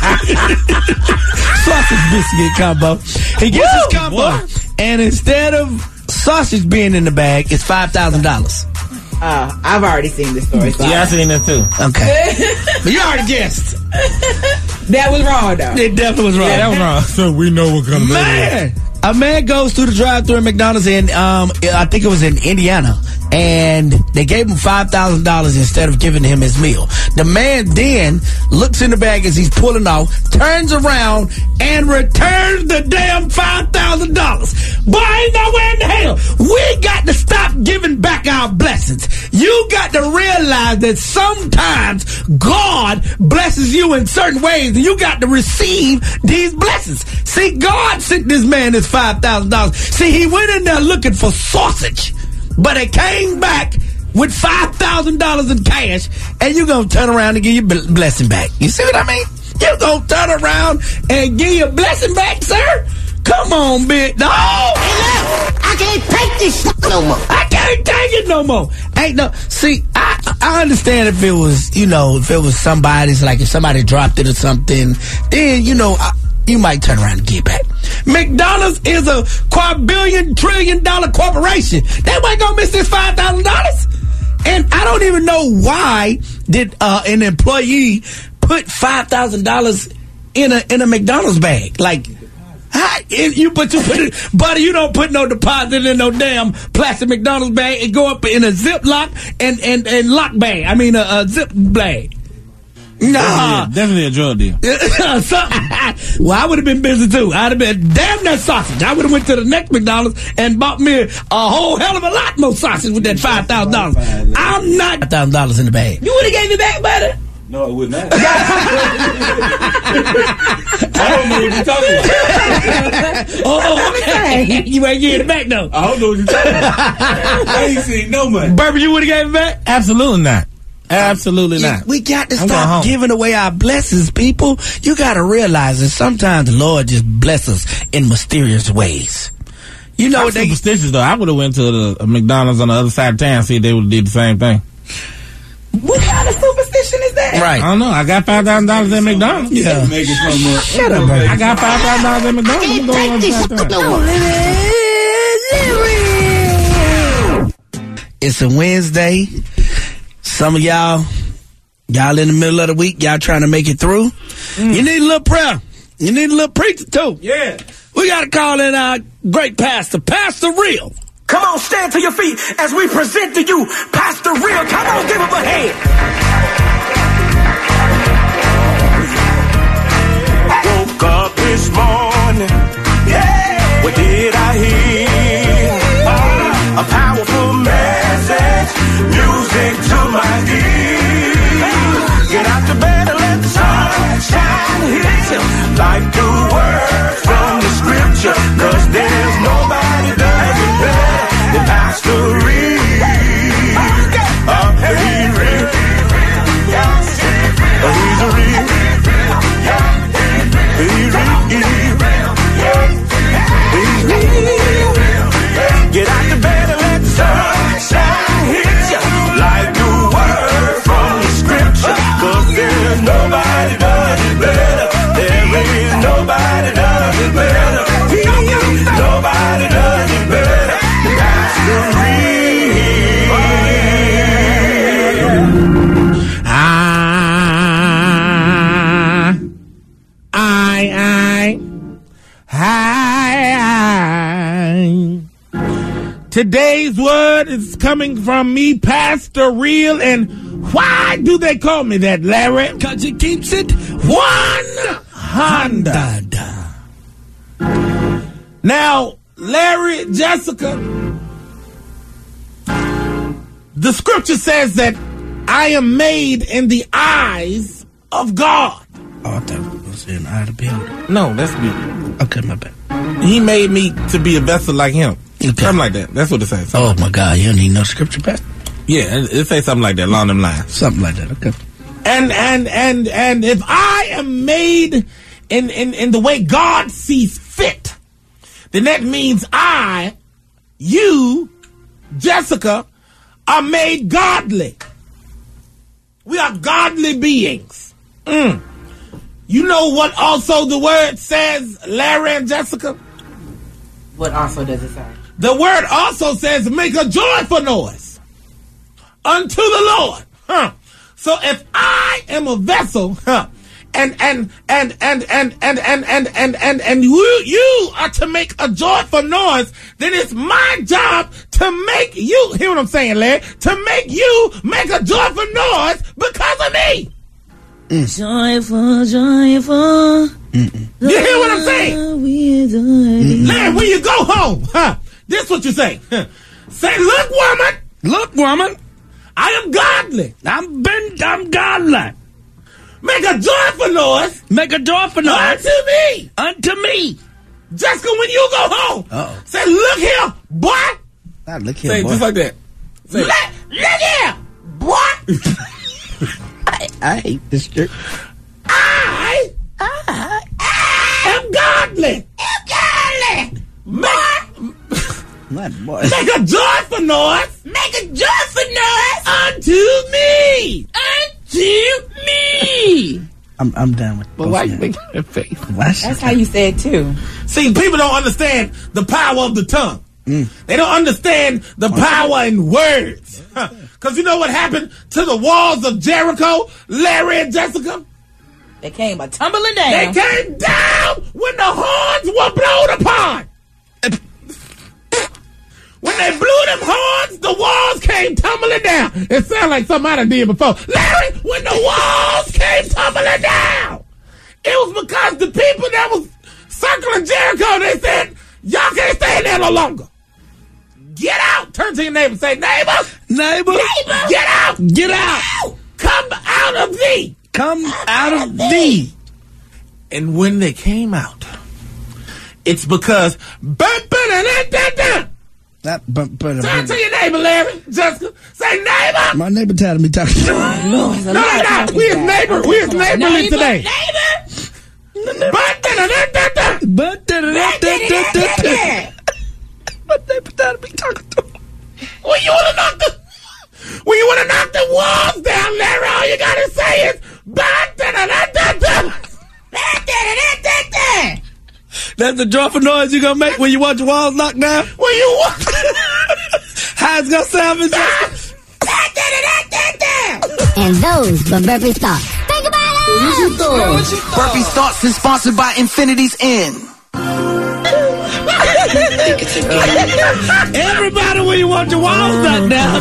Sausage biscuit combo. He gets his combo, and instead of sausage being in the bag, it's $5,000. I've already seen this story. So yeah, I've seen it too. Okay. But you already guessed. That was wrong, though. It definitely was wrong. Yeah, that was wrong. So we know what kind of man. A man goes through the drive-thru at McDonald's in, I think it was in Indiana, and they gave him $5,000 instead of giving him his meal. The man then looks in the bag as he's pulling off, turns around, and returns the damn $5,000. Boy, ain't nowhere in the hell. We got to stop giving back our blessings. You got to realize that sometimes God blesses you in certain ways, and you got to receive these blessings. See, God sent this man this $5,000. See, he went in there looking for sausage, but it came back with $5,000 in cash, and you're going to turn around and give your blessing back. You see what I mean? You're going to turn around and give your blessing back, sir? Come on, big dog. Hey, look, I can't take this no more. I can't take it no more. Ain't no. See, I understand if it was, if it was somebody's, like if somebody dropped it or something, then, you might turn around and get back. McDonald's is a $250 billion corporation. They ain't gonna miss this $5,000. And I don't even know why did an employee put $5,000 in a McDonald's bag. Like, you put it, buddy. You don't put no deposit in no damn plastic McDonald's bag and go up in a Ziploc and lock bag. I mean a zip bag. Nah, definitely a drug deal. Well, I would have been busy too. I'd have been damn that sausage. I would have went to the next McDonald's and bought me a whole hell of a lot more sausage with that $5,000. I'm not $5,000 in the bag. You would have gave it back, buddy. No, it would not. I don't know what you're talking about. Okay. You ain't getting it back though. I don't know what you're talking about. I ain't seen no money. Burber, you would have gave it back? Absolutely not. Absolutely not. We got to stop giving away our blessings, people. You got to realize that sometimes the Lord just blesses us in mysterious ways. You know what? Superstitious though. I would have went to a McDonald's on the other side of town and see if they would have did the same thing. What kind of superstition is that? Right. I don't know. I got $5,000 at McDonald's. Yeah. Make it so much. Shut up, baby. I got $5,000 at McDonald's. I can't take this no more. It's a Wednesday. Some of y'all in the middle of the week, y'all trying to make it through. You need a little prayer. You need a little preacher too. Yeah. We got to call in our great pastor, Pastor Real. Come on, stand to your feet as we present to you Pastor Real. Come on, give him a hand. Woke up this morning, yeah. What did I hear? A powerful message, music to my ears. Get out the bed and let the sunshine hit you. Like the words from the scripture, 'cause there's nobody does it better than Pastor Reed. He's real. He's a real. He's real. Get out the bed and let the sunshine hit you. Like the word from the scripture, 'cause there's nobody does it better. There is nobody does it better. Nobody does it better. That's the Today's word is coming from me, Pastor Real, and why do they call me that, Larry? 'Cause it keeps it 100. Now, Larry, Jessica, the scripture says that I am made in the eyes of God. Oh, I thought it was in eye of the beholder. No, that's me. Okay, my bad. He made me to be a vessel like him. Okay. Something like that. That's what it says. Oh, my God. You don't need no scripture, Pastor? Yeah, it says something like that, along them lines. Something like that, okay. And if I am made in the way God sees fit, then that means you, Jessica, are made godly. We are godly beings. You know what also the word says, Larry and Jessica? What also does it say? The word also says, make a joyful noise unto the Lord. So if I am a vessel, and you are to make a joyful noise, then it's my job to make you, hear what I'm saying, Larry? To make you make a joyful noise because of me. Joyful, joyful. You hear what I'm saying? Larry, when you go home, this is what you say. Say, look, woman. Look, woman. I am godly. I'm godly. Make a joyful noise. Make a joyful noise. Unto me. Unto me. Jessica, when you go home, say, look here, boy. Look here, say boy. Just like that. Say, look here, boy. I hate this shit. I am godly. Make a joyful noise. Make a joyful noise unto me. Unto me. I'm done with. But why you making that face? That's how you say it too. See, people don't understand the power of the tongue. They don't understand the power in words. Because you know what happened to the walls of Jericho, Larry and Jessica? They came a tumbling down. They came down when the horns were blown upon. When they blew them horns, the walls came tumbling down. It sounded like something I done did before. Larry, when the walls came tumbling down, it was because the people that was circling Jericho, they said, y'all can't stay there no longer. Get out. Turn to your neighbor and say, neighbor. Neighbor. Get out. Get out. Come out of thee. Come out of thee. And when they came out, it's because turn to your neighbor, Larry, Jessica. Say, neighbor. My neighbor tired of me talking. No, they're not. We is neighborly today. My neighbor tired of me talking to him. When you want to knock the walls down, Larry, all you gotta say is That's the joyful noise you're gonna make when you want your walls knocked down? When you want how it's gonna sound, Miss And those were Burpee's thoughts. Think about it! Burpee's Thoughts is sponsored by Infinity's Inn. Everybody, when you want your walls knocked down,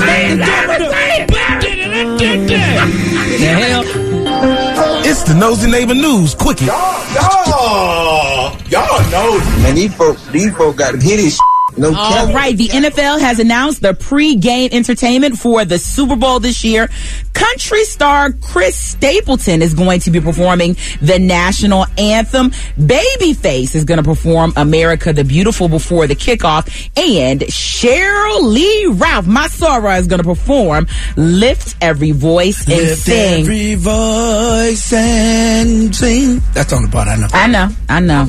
it's the Nosy Neighbor News Quickie. Oh, y'all know. Man, these folk got to hit his no All right, the NFL has announced the pre-game entertainment for the Super Bowl this year. Country star Chris Stapleton is going to be performing the national anthem. Babyface is going to perform America the Beautiful before the kickoff. And Cheryl Lee Ralph, my Sora, is going to perform Lift Every Voice and Lift Sing. every voice and sing. That's the only part I know. I know.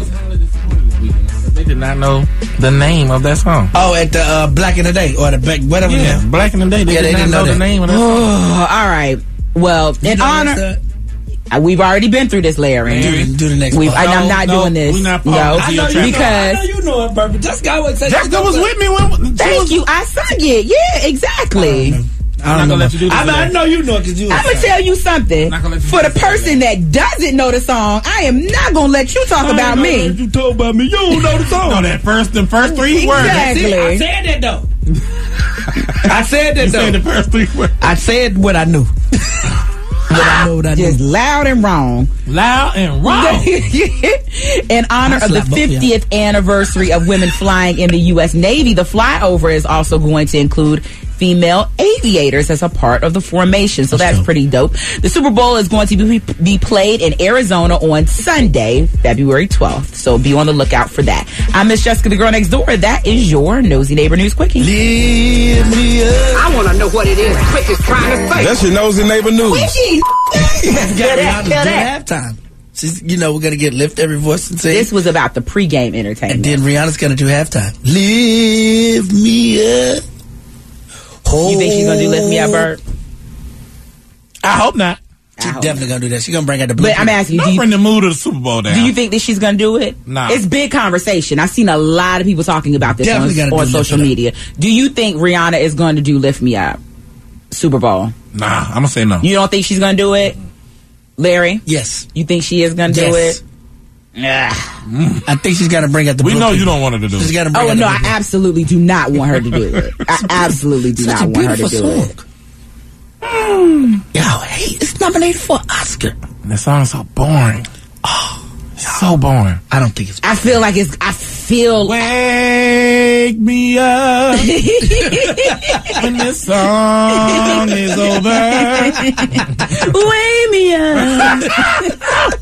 They did not know the name of that song. Oh, at the Black in the Day or the whatever. Yeah, Black in the Day. They didn't know the name of that song. All right. Well, in honor, we've already been through this, Larry. Do the next one. I'm not doing this. We're not because you know it, Barbara. Jessica was with me when. Thank you. I sung it. Yeah, exactly. I don't know. I know you know it because you. I'm gonna tell you something. For the person that doesn't know the song, I am not gonna let you talk about me. You told about me. You don't know the song. No, the first three words. Exactly. I said that though. I said that You though. said the first 3 words. I said what I knew. Just loud and wrong. Loud and wrong. In honor of the 50th anniversary of women flying in the U.S. Navy, the flyover is also going to include female aviators as a part of the formation. So that's pretty dope. The Super Bowl is going to be played in Arizona on Sunday, February 12th. So be on the lookout for that. I'm Miss Jessica, the girl next door. That is your Nosy Neighbor News Quickie. Live me up. I want to know what it is Quick is trying to say. That's your Nosy Neighbor News. Quickie! Got Rihanna's doing halftime. She's, we're gonna get Lift Every Voice and Sing. This was about the pregame entertainment. And then Rihanna's gonna do halftime. Lift me up. You think she's gonna do Lift Me Up, Bert? I hope not. She's definitely gonna do that. She's gonna bring out the blue. But I'm asking you, Don't bring the mood of the Super Bowl down. do you think that she's gonna do it? Nah. It's big conversation. I've seen a lot of people talking about this on social media. Do you think Rihanna is going to do Lift Me Up Super Bowl? Nah, I'm gonna say no. You don't think she's gonna do it, Larry? Yes. You think she is gonna do it? I think she's gonna bring out the. We know you don't want her to do She's it. gotta bring Oh out no, the I absolutely do not want her to do it. I absolutely do Such not a want her to beautiful do song. it. Yo, hey, it's nominated for an Oscar. That song's so boring. Oh, so boring. I don't think it's. I feel like it's. I feel. Wake me up when this song is over. Wake me up.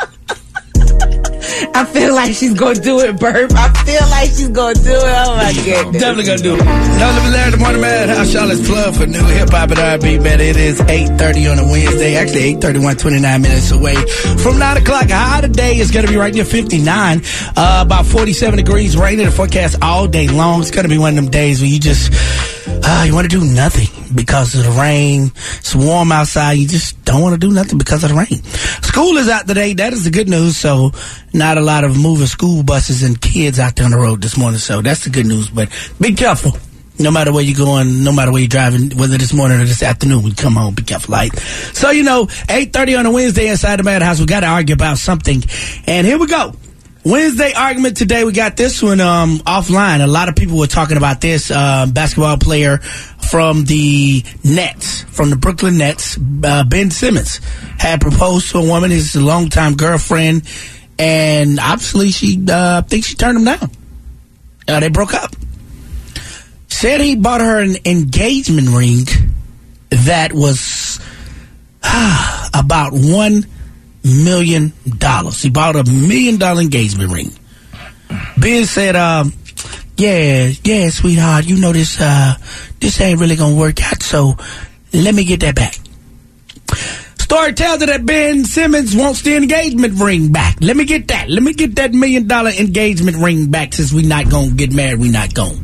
I feel like she's gonna do it, Burp. I feel like she's gonna do it. Oh my goodness. Definitely gonna do it. No Limit Larry, the Morning Madhouse, Charlotte's plug for new hip hop and R&B, man. It is 8:30 on a Wednesday. Actually, 8:31, 29 minutes away from 9 o'clock. A high today is gonna be right near 59. About 47 degrees, rain in the forecast all day long. It's gonna be one of them days where you just, you want to do nothing because of the rain. It's warm outside. You just don't want to do nothing because of the rain. School is out today. That is the good news. So not a lot of moving school buses and kids out there on the road this morning. So that's the good news. But be careful. No matter where you're going, no matter where you're driving, whether this morning or this afternoon, when you come home, be careful. Like, so, 8:30 on a Wednesday inside the Madhouse, we got to argue about something. And here we go. Wednesday argument today. We got this one offline. A lot of people were talking about this. Basketball player from the Nets, from the Brooklyn Nets, Ben Simmons, had proposed to a woman, his longtime girlfriend, and obviously I think she turned him down. They broke up. Said he bought her an engagement ring that was about $1 million. He bought a $1 million engagement ring. Ben said, yeah, sweetheart, this ain't really gonna work out, so let me get that back. Story tells her that Ben Simmons wants the engagement ring back. Let me get that $1 million engagement ring back. Since we not gonna get married, we're not gonna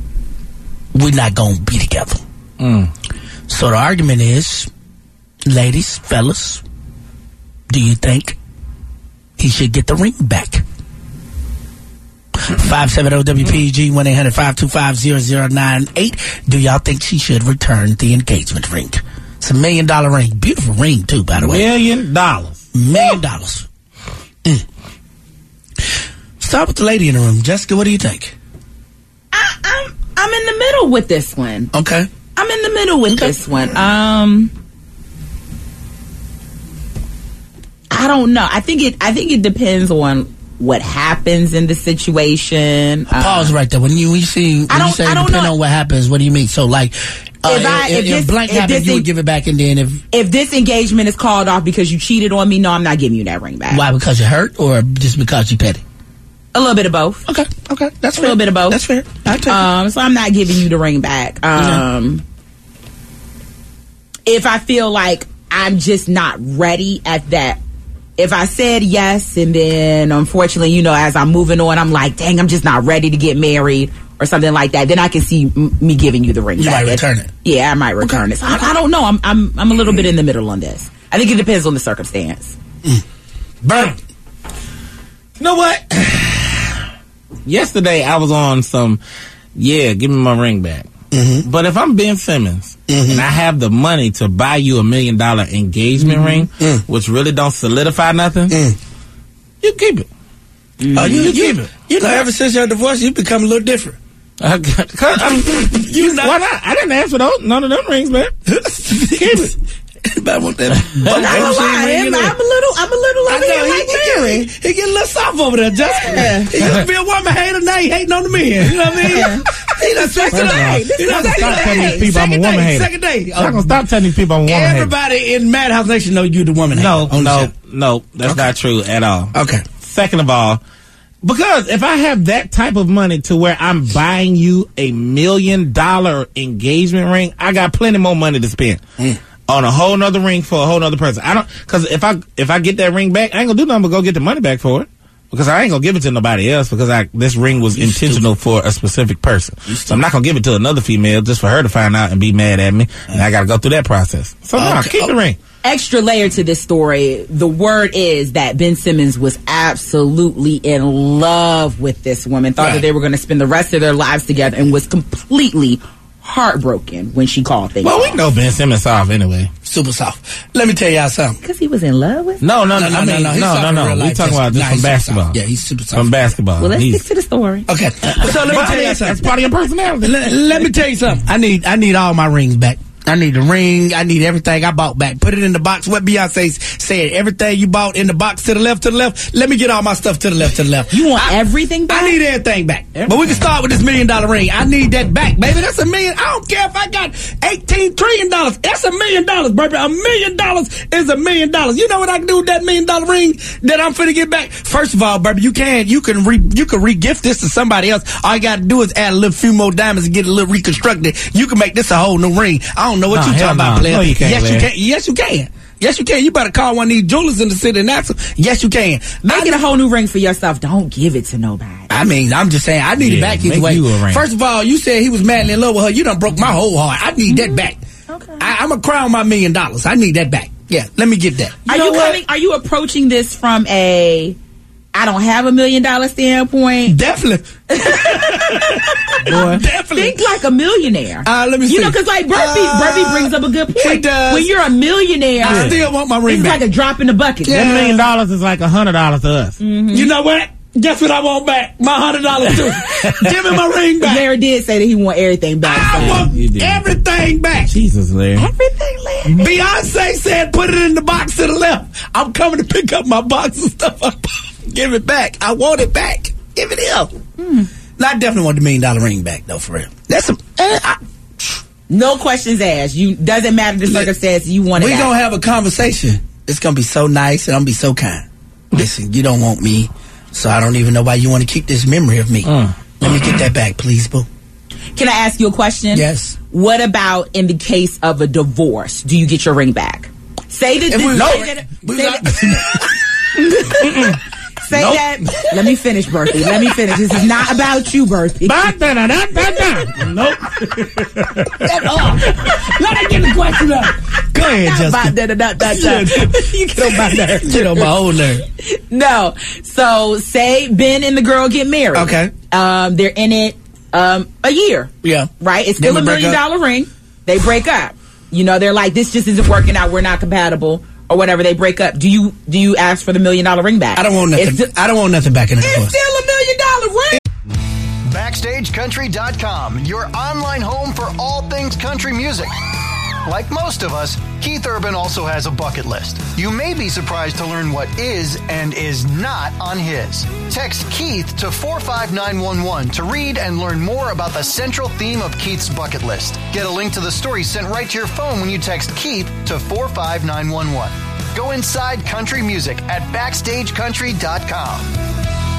be together. So the argument is, ladies, fellas, do you think he should get the ring back? 570-WPG 1-800-525-0098. Do y'all think she should return the engagement ring? It's $1 million ring. Beautiful ring too, by the way. $1 million. $1 million. Start with the lady in the room. Jessica, what do you think? I'm in the middle with this one. Okay. I'm in the middle with this one. I don't know. I think it depends on what happens in the situation. Pause right there. When you say depending on what happens, what do you mean? So like, if blank happens, you would give it back, and then if this engagement is called off because you cheated on me, no, I'm not giving you that ring back. Why? Because you're hurt, or just because you petty? A little bit of both. Okay, that's a little bit of both. That's fair. So I'm not giving you the ring back. If I feel like I'm just not ready at that. If I said yes, and then unfortunately, you know, as I'm moving on, I'm like, dang, I'm just not ready to get married or something like that, then I can see me giving you the ring back. You might return it. Yeah, I might return it. So I don't know. I'm a little bit in the middle on this. I think it depends on the circumstance. Burn. You know what? Yesterday I was on some, give me my ring back. Mm-hmm. But if I'm Ben Simmons and I have the money to buy you $1 million engagement ring, which really don't solidify nothing, you keep it. Oh, you keep it. You know, ever since your divorce, you've become a little different. Why not? I didn't ask for none of them rings, man. Keep it. About what that? I'm a little over here like Mary. He get a little soft over there, Justin. He used to be a woman hater, now he hating on the men. You know what I mean? He done switched it up. Stop telling these people I'm a woman hater. Second day. I'm gonna stop telling these people I'm a woman hater. Everybody in Madhouse Nation know you the woman hater. No, that's not true at all. Okay. Second of all, because if I have that type of money to where I'm buying you $1 million engagement ring, I got plenty more money to spend on a whole nother ring for a whole nother person. Because if I get that ring back, I ain't gonna do nothing but go get the money back for it. Because I ain't gonna give it to nobody else, because this ring was intentional for a specific person. So I'm not gonna give it to another female just for her to find out and be mad at me. And I gotta go through that process. So keep the ring. Extra layer to this story. The word is that Ben Simmons was absolutely in love with this woman, thought that they were going to spend the rest of their lives together, and was completely heartbroken when she called things off. We know Ben Simmons soft anyway. Super soft. Let me tell y'all something. Because he was in love with her? No. We talking about this from basketball. Yeah, he's super soft. From basketball. Well, let's stick to the story. Okay. So let me tell you something. That's part of your personality. Let me tell you something. I need all my rings back. I need the ring. I need everything I bought back. Put it in the box. What Beyonce said, everything you bought in the box to the left. Let me get all my stuff to the left. You want everything back? I need everything back. But we can start with this $1 million ring. I need that back, baby. That's $1 million. I don't care if I got $18 trillion. That's $1 million, baby. $1 million is $1 million. You know what I can do with that $1 million ring that I'm finna get back? First of all, baby, you can re-gift this to somebody else. All you got to do is add a few more diamonds and get a little reconstructed. You can make this a whole new ring. I don't know what you're talking about, player. No, you can't, Yes, you can. Yes, you can. You better call one of these jewelers in the city and ask them. Yes, you can. Make it a whole new ring for yourself. Don't give it to nobody. I mean, I'm just saying, I need it back either way. First of all, you said he was madly in love with her. You done broke my whole heart. I need that back. Okay. I'm going to cry on my $1 million. I need that back. Yeah, let me get that. Are you approaching this from a I don't have $1 million standpoint? Definitely. Boy. Definitely. Think like a millionaire. Let me see. You know, because like Burpee brings up a good point. He does. When you're a millionaire, I still want my ring back. It's like a drop in the bucket. $1 million is like $100 to us. Mm-hmm. You know what? Guess what I want back? My $100 too. Give me my ring back. Larry did say that he want everything back. I want everything back. Jesus, Larry. Everything, Larry. Beyonce said put it in the box to the left. I'm coming to pick up my box and stuff. Give it back. I want it back. Give it up. I definitely want the $1 million ring back, though, for real. That's no questions asked. Doesn't matter the circumstance. You want it. We're gonna have a conversation. It's gonna be so nice, and I'm gonna be so kind. Listen, you don't want me, so I don't even know why you want to keep this memory of me. Let me get that back, please, boo. Can I ask you a question? Yes. What about in the case of a divorce? Do you get your ring back? Say that. Say that. Let me finish, Berthy. Let me finish. This is not about you, Berthy. Nope. Let me get the question up. Go ahead, Justin. You get on my nerve. Get on my whole nerve. No. So, say Ben and the girl get married. Okay. They're in it a year. Yeah. Right? It's still $1 million ring. They break up. You know, they're like, this just isn't working out. We're not compatible. Or whatever, they break up. Do you ask for the $1 million ring back? I don't want nothing. I don't want nothing back in the divorce. It's still $1 million ring. BackstageCountry.com, your online home for all things country music. Like most of us, Keith Urban also has a bucket list. You may be surprised to learn what is and is not on his. Text Keith to 45911 to read and learn more about the central theme of Keith's bucket list. Get a link to the story sent right to your phone when you text Keith to 45911. Go inside country music at BackstageCountry.com.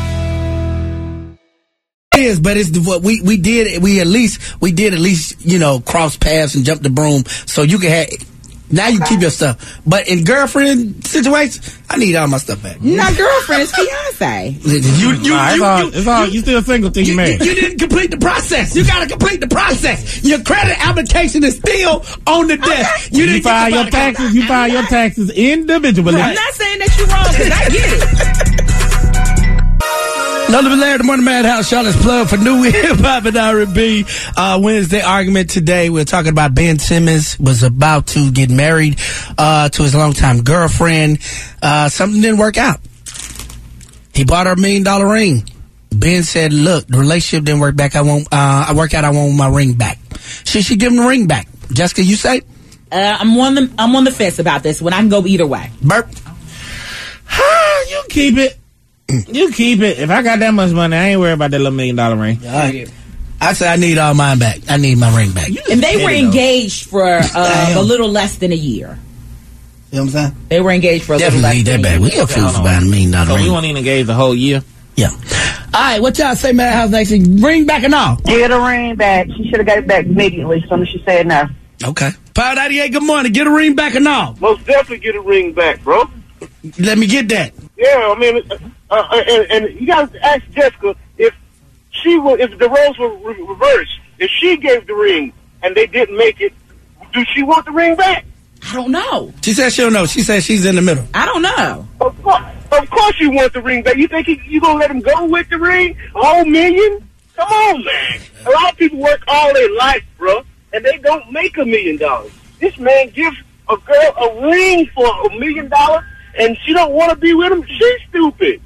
Is, but it's what we did at least cross paths and jump the broom so you can have. Now you keep your stuff, but in girlfriend situations, I need all my stuff back. Not girlfriend, it's fiance. You still single till you married. You didn't complete the process. You got to complete the process. Your credit application is still on the desk. You didn't file your taxes. You file your taxes individually. I'm not saying that you're wrong, because I get it. Another Larry, the Morning Madhouse, Charlotte's plug for new hip hop and R&B. Wednesday argument today. We're talking about Ben Simmons was about to get married to his longtime girlfriend. Something didn't work out. He bought her $1 million ring. Ben said, "Look, the relationship didn't work back. I want my ring back." Should she give him the ring back? Jessica, you say? I'm on the fence about this one. I can go either way. Burp. You keep it. You keep it. If I got that much money, I ain't worried about that little $1 million ring. I say I need all mine back. I need my ring back. And they were engaged for a little less than a year. You know what I'm saying? They were engaged for a little less than a year. Definitely need that back. We got fools buying $1 million ring. So we won't even engage the whole year? Yeah. All right, what y'all say, Madhouse Nation? Ring back and all? Get a ring back. She should have got it back immediately as soon as she said no. Okay. Power 98, good morning. Get a ring back and all? Most definitely get a ring back, bro. Let me get that. Yeah, I mean, and you got to ask Jessica if the roles were reversed, if she gave the ring and they didn't make it, do she want the ring back? I don't know. She said she'll know. She said she's in the middle. I don't know. Of course you want the ring back. You think you gonna let him go with the ring? A whole $1 million? Come on, man. A lot of people work all their life, bro, and they don't make $1 million. This man gives a girl a ring for $1 million, and she don't want to be with him. She's stupid.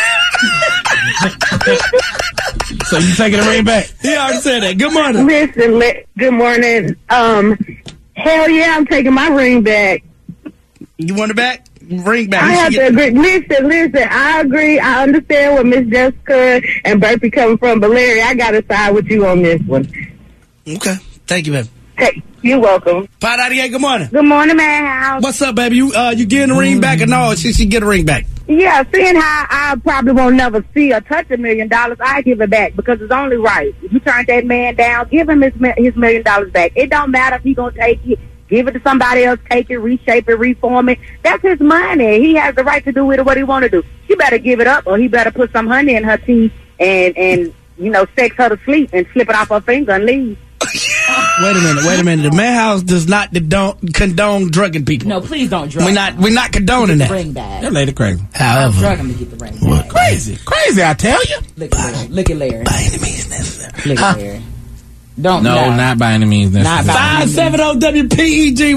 So you taking the ring back? He already said that. Good morning. Listen, good morning. Hell yeah, I'm taking my ring back. You want it back? Ring back. I have to agree. Listen, I agree. I understand where Miss Jessica and Burpee coming from, but Larry, I got to side with you on this one. Okay. Thank you, baby. Hey, you're welcome. 598, good morning. Good morning, Madhouse. What's up, baby? You getting the ring back or no? She get a ring back? Yeah, seeing how I probably won't never see or touch $1 million, I give it back because it's only right. If you turn that man down, give him his $1 million back. It don't matter if he gonna take it. Give it to somebody else, take it, reshape it, reform it. That's his money. He has the right to do with it what he want to do. She better give it up, or he better put some honey in her teeth and sex her to sleep and slip it off her finger and leave. Wait a minute. The Madhouse does not condone drugging people. No, please don't drug. We're not condoning that. Ring back. That lady crazy. However, drug him to get the ring back. Crazy, I tell you. Look at Larry. By any means necessary. Look at Larry. Don't. No, not by any means necessary. 570-WPEG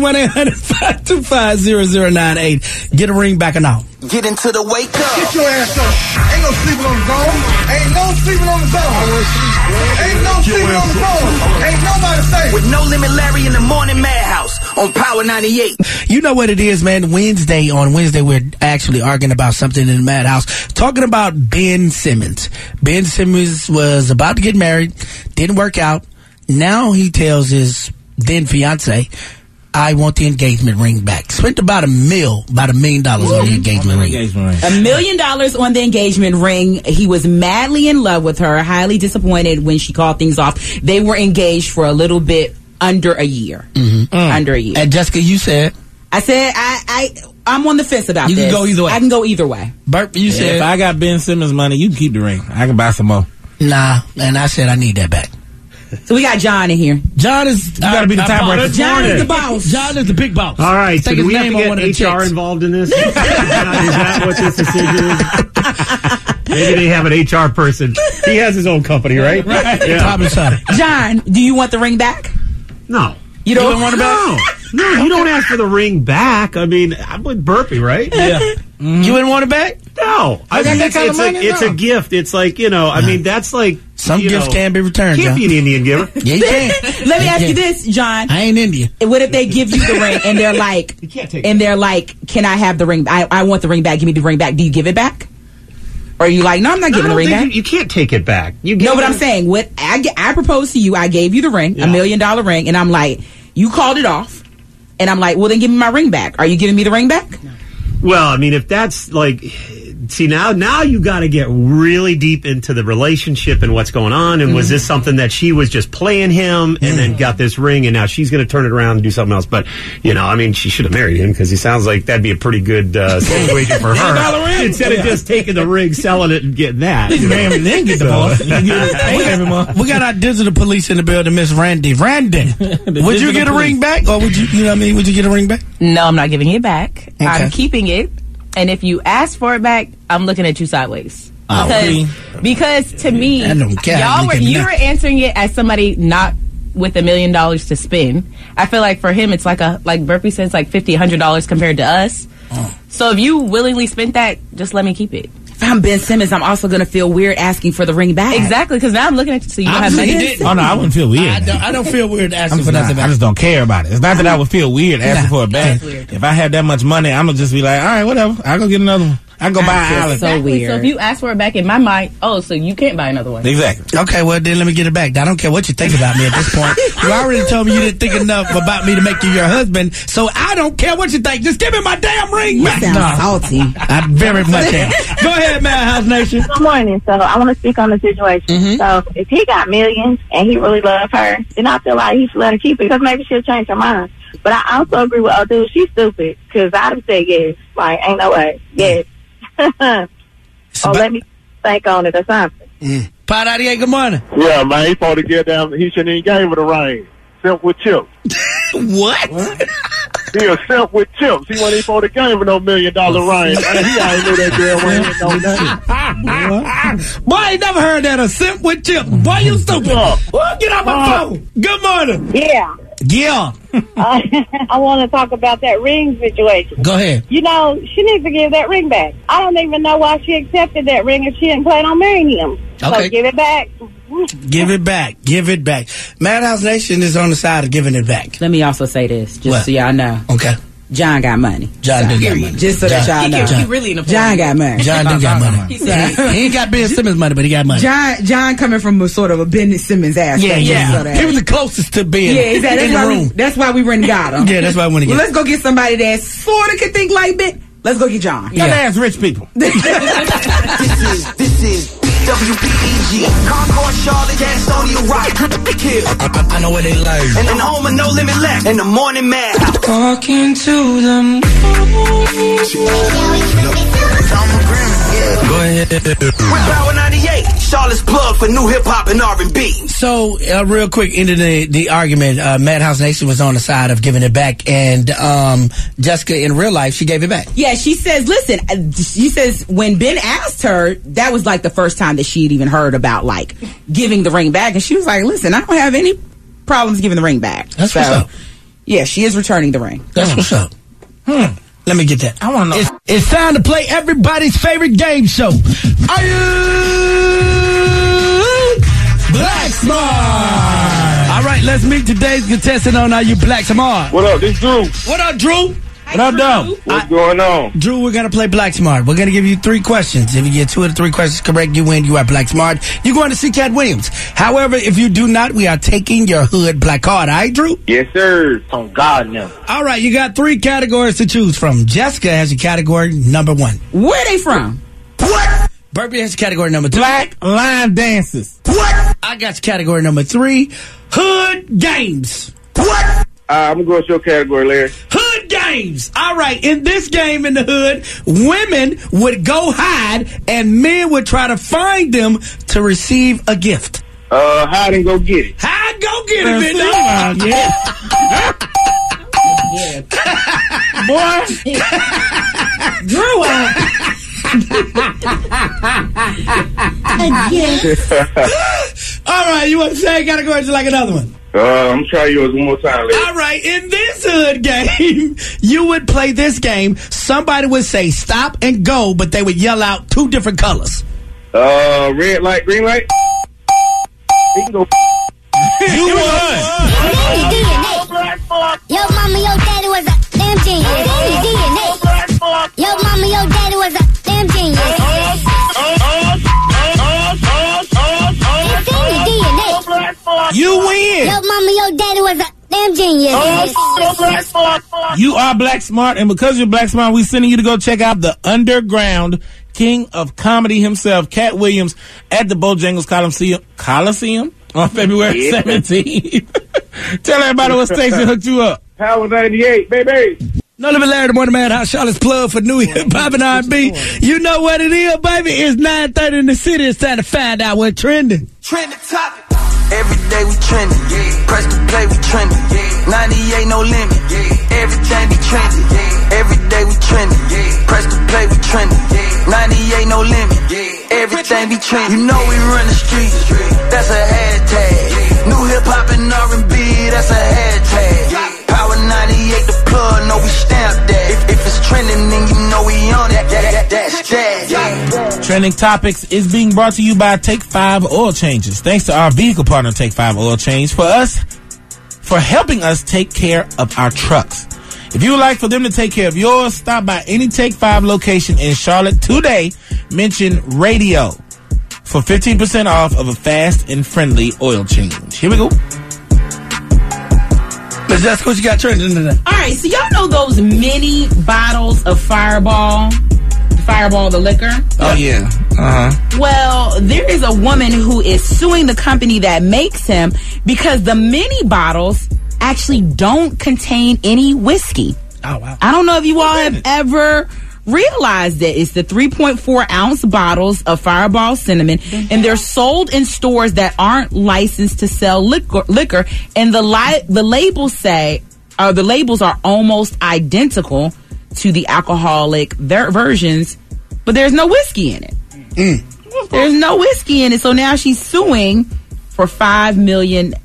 1-800-525-0098. Get a ring back and all. Get into the wake up. Get your ass up. Ain't no sleeping on the zone. Ain't no sleeping on the zone. Ain't no sleeping on the zone. Ain't nobody safe. With No Limit Larry in the Morning Madhouse on Power 98. You know what it is, man. On Wednesday, we're actually arguing about something in the Madhouse. Talking about Ben Simmons. Ben Simmons was about to get married. Didn't work out. Now he tells his then fiance, I want the engagement ring back. Spent about $1 million on the engagement ring. $1 million on the engagement ring. He was madly in love with her, highly disappointed when she called things off. They were engaged for a little bit under a year. Mm-hmm. Under a year. And Jessica, you said? I said I'm on the fence about this. You can go either way. I can go either way. Burp, you said? If I got Ben Simmons money, you can keep the ring. I can buy some more. Nah, and I said I need that back. So we got John in here. John is... You gotta be the tiebreaker. John is the boss. John is the big boss. All right, so do we have to get HR involved in this? Is that what this decision is? Maybe they have an HR person. He has his own company, right? Right. Yeah. Probably so. John, do you want the ring back? No. You don't want it back? No, you don't ask for the ring back. I mean, I'm with Burpee, right? Yeah. Mm-hmm. You wouldn't want it back? No. I mean, it's a gift. It's like, I mean, that's like... Some gifts can be returned, Can't John. be an Indian giver. Yeah, you can. Let me ask you this, John. I ain't Indian. What if they give you the ring and they're like, can I have the ring? I want the ring back. Give me the ring back. Do you give it back? Or are you like, no, I'm not giving the ring back? You can't take it back. No, but I'm saying, what I proposed to you, I gave you the ring, $1 million ring, and I'm like, you called it off, and I'm like, well, then give me my ring back. Are you giving me the ring back? Well, I mean, if that's like, see, now you got to get really deep into the relationship and what's going on. And was this something that she was just playing him and then got this ring and now she's going to turn it around and do something else? But, you know, I mean, she should have married him because he sounds like that'd be a pretty good situation for her. Instead of just taking the ring, selling it, and getting that. Then get the boss. We got our digital police in the building, Miss Randy. Randy, would you get a ring back? Or would you know what I mean? Would you get a ring back? No, I'm not giving it back. Okay. I'm keeping it. And if you ask for it back, I'm looking at you sideways. Because to me, I don't care. you were answering it as somebody not with $1 million to spend. I feel like for him, it's like Burpee says, like $50, $100 compared to us. So if you willingly spent that, just let me keep it. If I'm Ben Simmons, I'm also going to feel weird asking for the ring back. Exactly, because now I'm looking at you, so you don't have money. Oh, no, I wouldn't feel weird. I don't feel weird asking for nothing back. I just don't care about it. It's not that I would feel weird asking for it back. If I had that much money, I'm going to just be like, all right, whatever. I'll go get another one. I go buy an island. So weird. So if you ask for it back, in my mind, so you can't buy another one. Exactly. Okay, well, then let me get it back. I don't care what you think about me at this point. You already told me you didn't think enough about me to make you your husband, so I don't care what you think. Just give me my damn ring back. You sound salty. I very much am. Go ahead, Madhouse Nation. Good morning. So I want to speak on the situation. So if he got millions and he really loves her, then I feel like he should let her keep it because maybe she'll change her mind. But I also agree with dude. She's stupid because I'd have said yes. Like, ain't no way. Yes. Let me think on it or something. Pot out here, good morning. Yeah, man, he supposed to get down. He shouldn't even gave her the ring. Simp with chips. What? He a simp with chips. He wasn't even supposed to give her no $1 million ring. Man, he ain't knew that girl ain't know nothing. Boy, I ain't never heard that. A simp with chips. Boy, you stupid. Well, get off my phone. Good morning. Yeah. Yeah. I want to talk about that ring situation. Go ahead. You know, she needs to give that ring back. I don't even know why she accepted that ring if she didn't plan on marrying him. Okay. So give it back. Give it back. Give it back. Madhouse Nation is on the side of giving it back. Let me also say this, just so y'all know. Okay. John got money. John do got money. Just so that y'all know. He really in a John got money. John do got money. He ain't got Ben Simmons money, but he got money. John coming from a sort of a Ben Simmons ass. Yeah. So He was the closest to Ben exactly. in the room. That's why we went and got him. Yeah, that's why I went and Well, got let's go get somebody that sort of can think like Ben. Let's go get John. Gotta ask rich people. This is WPEG, Concord, Charlotte, Gastonia, Rock, I know what they like. and home of No Limit Left, in the morning Madhouse. Walking to the Go ahead. With Power 98, Charlotte's plug for new hip hop and R&B. So, real quick, into the argument, Madhouse Nation was on the side of giving it back, and Jessica, in real life, she gave it back. Yeah, she says, listen, she says when Ben asked her, that was like the first time that she had even heard about, like, giving the ring back. And she was like, listen, I don't have any problems giving the ring back. That's what's up. Yeah, she is returning the ring. That's what's up. Let me get that. I want to know. It's time to play everybody's favorite game show. Are you Black Smart? All right, let's meet today's contestant on Are You Black Smart. What up? This Drew. What up, Drew? What up, Drew? What's going on? Drew, we're going to play Black Smart. We're going to give you 3 questions. If you get 2 of the 3 questions correct, you win. You are Black Smart. You're going to see Cat Williams. However, if you do not, we are taking your hood black card. All right, Drew? Yes, sir. On God, no. All right, you got 3 categories to choose from. Jessica has your category number 1. Where they from? What? Burpee has your category number 2. Black line dances. What? I got your category number 3. Hood games. What? I'm going to go with your category, Larry. Hood games. All right. In this game in the hood, women would go hide and men would try to find them to receive a gift. Hide and go get it. Hide, go get it, big dog. Yeah. Boy. Drew All right. You want to say category like another one? I'm trying yours one more time, Larry. All right, in this hood game, you would play this game. Somebody would say stop and go, but they would yell out 2 different colors. Red light, green light. He can go. You won. Yo, mama, your daddy was a damn genius. Yo, mama, your daddy was a damn genius. You win. Yo, mama, your daddy was a damn genius. You are Black Smart, and because you're Black Smart, we're sending you to go check out the underground king of comedy himself, Cat Williams, at the Bojangles Coliseum on February 17th. Tell everybody what station hooked you up. Power 98, baby. No Limit Larry, the Morning Madhouse, Charlotte's plug for new hip hop and R&B. You know what it is, baby. It's 9:30 in the city. It's time to find out what's trending. Trending topic. Every day we trending. Press the play, we trending. 98 no limit. Everything be trending. Every day we trending. Press the play, we trending. 98 no limit. Everything be trending. You know we run the streets. That's a hashtag. New hip hop and R&B. That's a hashtag. Power 98 the plug. No, we stamp that. If it's trending, then you know we on it. That's that. Trending Topics is being brought to you by Take 5 Oil Changes. Thanks to our vehicle partner, Take 5 Oil Change, for helping us take care of our trucks. If you would like for them to take care of yours, stop by any Take 5 location in Charlotte today. Mention radio for 15% off of a fast and friendly oil change. Here we go. That's what you got trending today. All right, so y'all know those mini bottles of Fireball, the liquor? Oh, yeah. Well, there is a woman who is suing the company that makes them because the mini bottles actually don't contain any whiskey. Oh, wow. I don't know if you all have ever realized that. It's the 3.4 ounce bottles of Fireball Cinnamon, and they're sold in stores that aren't licensed to sell liquor. And the labels are almost identical to the alcoholic versions, but there's no whiskey in it. There's no whiskey in it, so now she's suing for $5 million.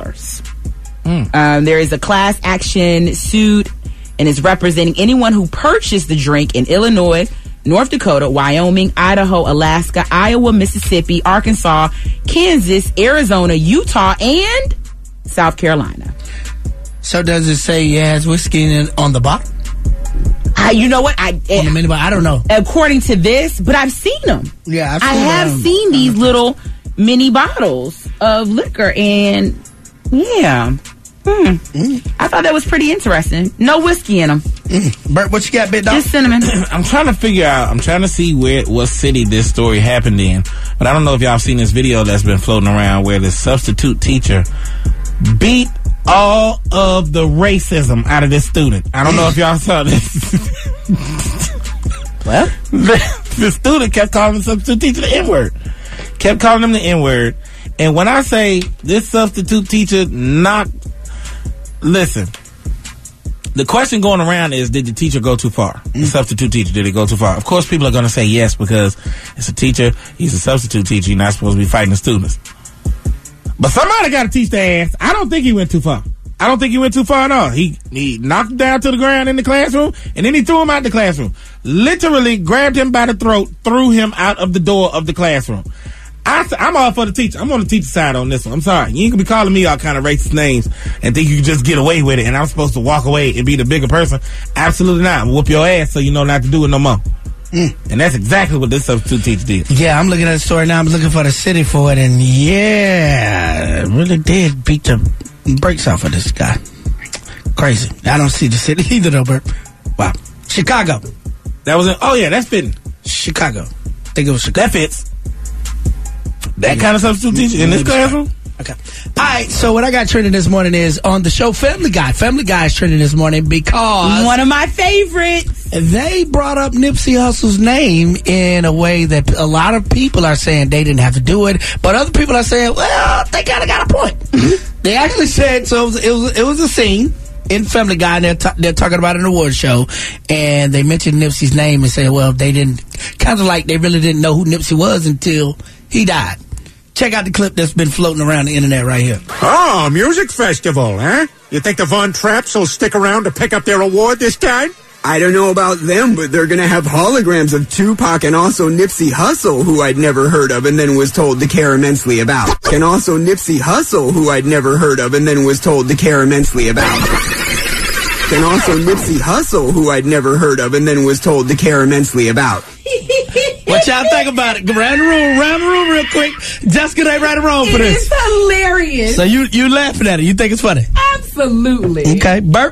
There is a class action suit, and it's representing anyone who purchased the drink in Illinois, North Dakota, Wyoming, Idaho, Alaska, Iowa, Mississippi, Arkansas, Kansas, Arizona, Utah, and South Carolina. So does it say it has whiskey on the bottle? You know what? I don't know. According to this, but I've seen them. Yeah, I have seen these little mini bottles of liquor, and yeah. I thought that was pretty interesting. No whiskey in them. Bert, what you got, bit dog? Just cinnamon. I'm trying to figure out. I'm trying to see what city this story happened in. But I don't know if y'all have seen this video that's been floating around where this substitute teacher beat all of the racism out of this student. I don't know if y'all saw this. Well, the student kept calling the substitute teacher the N-word. Kept calling him the N-word. And when I say this substitute teacher listen, the question going around is, did the teacher go too far? The substitute teacher, did it go too far? Of course, people are going to say yes because it's a teacher. He's a substitute teacher. You're not supposed to be fighting the students. But somebody got to teach their ass. I don't think he went too far. I don't think he went too far at all. He knocked him down to the ground in the classroom, and then he threw him out the classroom. Literally grabbed him by the throat, threw him out of the door of the classroom. I'm all for the teacher. I'm on the teacher side on this one. I'm sorry. You ain't gonna be calling me all kind of racist names and think you can just get away with it, and I'm supposed to walk away and be the bigger person. Absolutely not. I'm gonna whoop your ass so you know not to do it no more. And that's exactly what this substitute teacher did. Yeah, I'm looking at the story now. I'm looking for the city for it, and yeah, it really did beat the brakes off of this guy. Crazy. I don't see the city either, though, Bert. Wow. Chicago. That was it. Oh, yeah, that's fitting. Chicago. I think it was Chicago. That fits. That kind of substitute teacher in this classroom? Okay. All right, so what I got trending this morning is on the show Family Guy. Family Guy is trending this morning because one of my favorites. They brought up Nipsey Hussle's name in a way that a lot of people are saying they didn't have to do it, but other people are saying, well, they kind of got a point. They actually said, so it was a scene in Family Guy, and they're talking about an award show, and they mentioned Nipsey's name and said, well, they didn't, kind of like they really didn't know who Nipsey was until he died. Check out the clip that's been floating around the internet right here. Oh, music festival, huh? You think the Von Trapps will stick around to pick up their award this time? I don't know about them, but they're gonna have holograms of Tupac and also Nipsey Hussle, who I'd never heard of and then was told to care immensely about. And also Nipsey Hussle, who I'd never heard of and then was told to care immensely about. And also Nipsey Hussle, who I'd never heard of and then was told to care immensely about. What y'all think about it? Round the room real quick. Jessica, they right or wrong for this? It's hilarious. So you laughing at it. You think it's funny? Absolutely. Okay, Bert.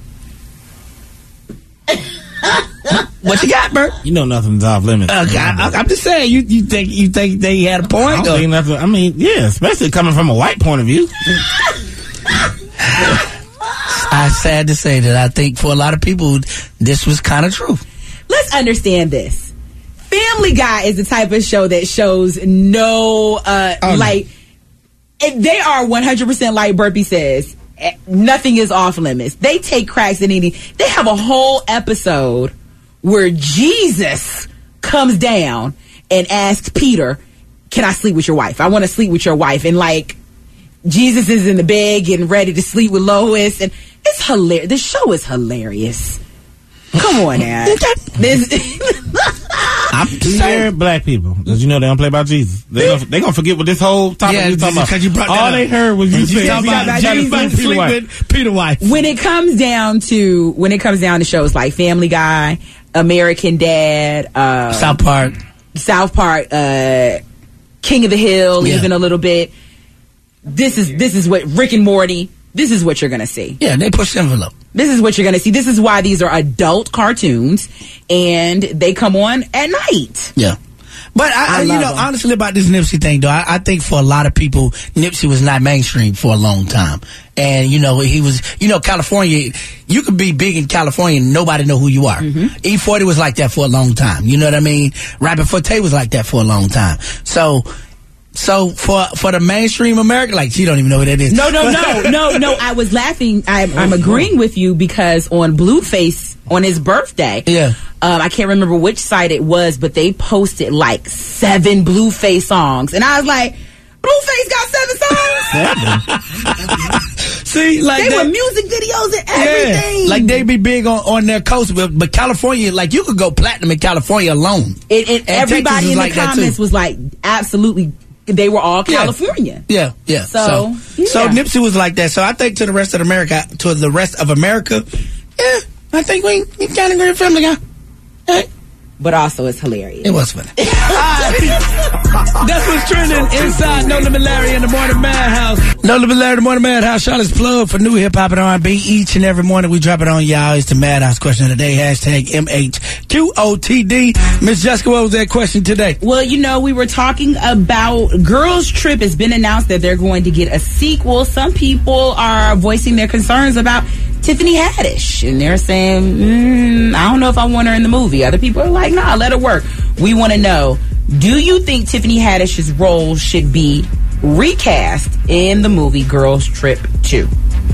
What you got, Bert? You know nothing's off limits. Okay, I'm just saying. You think they had a point? I don't think nothing. I mean, yeah, especially coming from a white point of view. I'm sad to say that I think for a lot of people, this was kind of true. Let's understand this. Family Guy is the type of show that shows no, like, they are 100% like Burpee says. Nothing is off limits. They take cracks at anything. They have a whole episode where Jesus comes down and asks Peter, "Can I sleep with your wife? I want to sleep with your wife." And like, Jesus is in the bed getting ready to sleep with Lois, and it's hilarious. The show is hilarious. Come on now. I'm scared black people, because you know they don't play about Jesus. They gonna forget what this whole topic we talking about. You brought that all up. they heard was you say talking about Jesus sleep with Peter White. When it comes down to shows like Family Guy, American Dad, South Park, King of the Hill, even a little bit. This is what Rick and Morty. This is what you're gonna see. Yeah, they push the envelope. This is what you're gonna see. This is why these are adult cartoons, and they come on at night. Yeah. But I you know, honestly about this Nipsey thing, though, I think for a lot of people, Nipsey was not mainstream for a long time. And, you know, he was, you know, California, you could be big in California and nobody know who you are. Mm-hmm. E40 was like that for a long time. You know what I mean? Rappin' Forte was like that for a long time. So for the mainstream America, like, you don't even know what that is. No. I was laughing. I'm agreeing with you because on Blueface, on his birthday, I can't remember which site it was, but they posted like 7 Blueface songs, and I was like, Blueface got 7 songs. See, like they were music videos and everything. Yeah, like they be big on their coast, but California, like you could go platinum in California alone. And everybody in the comments was like, absolutely. They were all California. Yeah. So Nipsey was like that. So I think to the rest of America, I think we kind of agree with Family Guy. Hey. But also it's hilarious. It was funny. That's what's trending inside No Limit Larry in the Morning Madhouse. No Limit Larry in the Morning Madhouse. Charlotte's plug for new hip hop and R&B. Each and every morning we drop it on y'all. It's the Madhouse question of the day. Hashtag MHQOTD. Miss Jessica, what was that question today? Well, you know, we were talking about Girls Trip. It's been announced that they're going to get a sequel. Some people are voicing their concerns about Tiffany Haddish, and they're saying, I don't know if I want her in the movie. Other people are like, nah, let her work. We want to know, do you think Tiffany Haddish's role should be recast in the movie Girls Trip 2?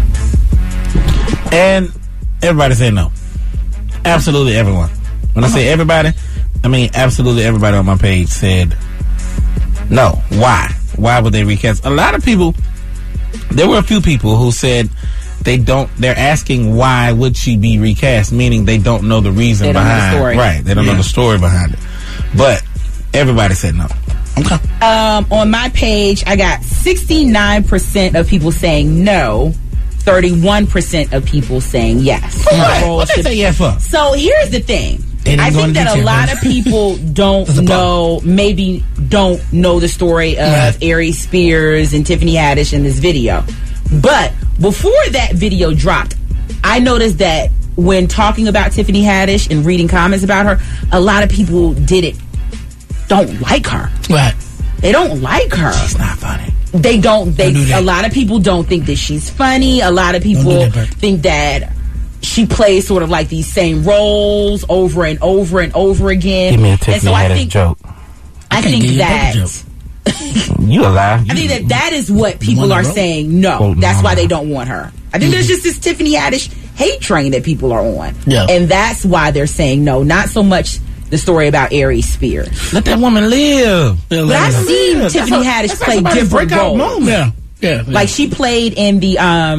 And everybody said no. Absolutely everyone. When I say everybody, I mean absolutely everybody on my page said no. Why? Why would they recast? A lot of people, there were a few people who said they're asking why would she be recast, meaning they don't know the reason behind. Know the story. Right, they don't know the story behind it. But everybody said no. Okay. On my page, I got 69% of people saying no, 31% of people saying yes. What they say yes for? So here's the thing. I think that a lot of people don't know the story of Aries Spears and Tiffany Haddish in this video. But before that video dropped, I noticed that when talking about Tiffany Haddish and reading comments about her, a lot of people don't like her. Right. They don't like her. She's not funny. A lot of people don't think that she's funny. A lot of people think that she plays sort of like these same roles over and over and over again. Give me a Tiffany Haddish joke. I think that you alive? I think that is what people are saying. No, that's why they don't want her. I think there's just this Tiffany Haddish hate train that people are on, and that's why they're saying no. Not so much the story about Aries Spears. Let that woman live. But I've seen Tiffany Haddish play different roles. Yeah. Like she played in the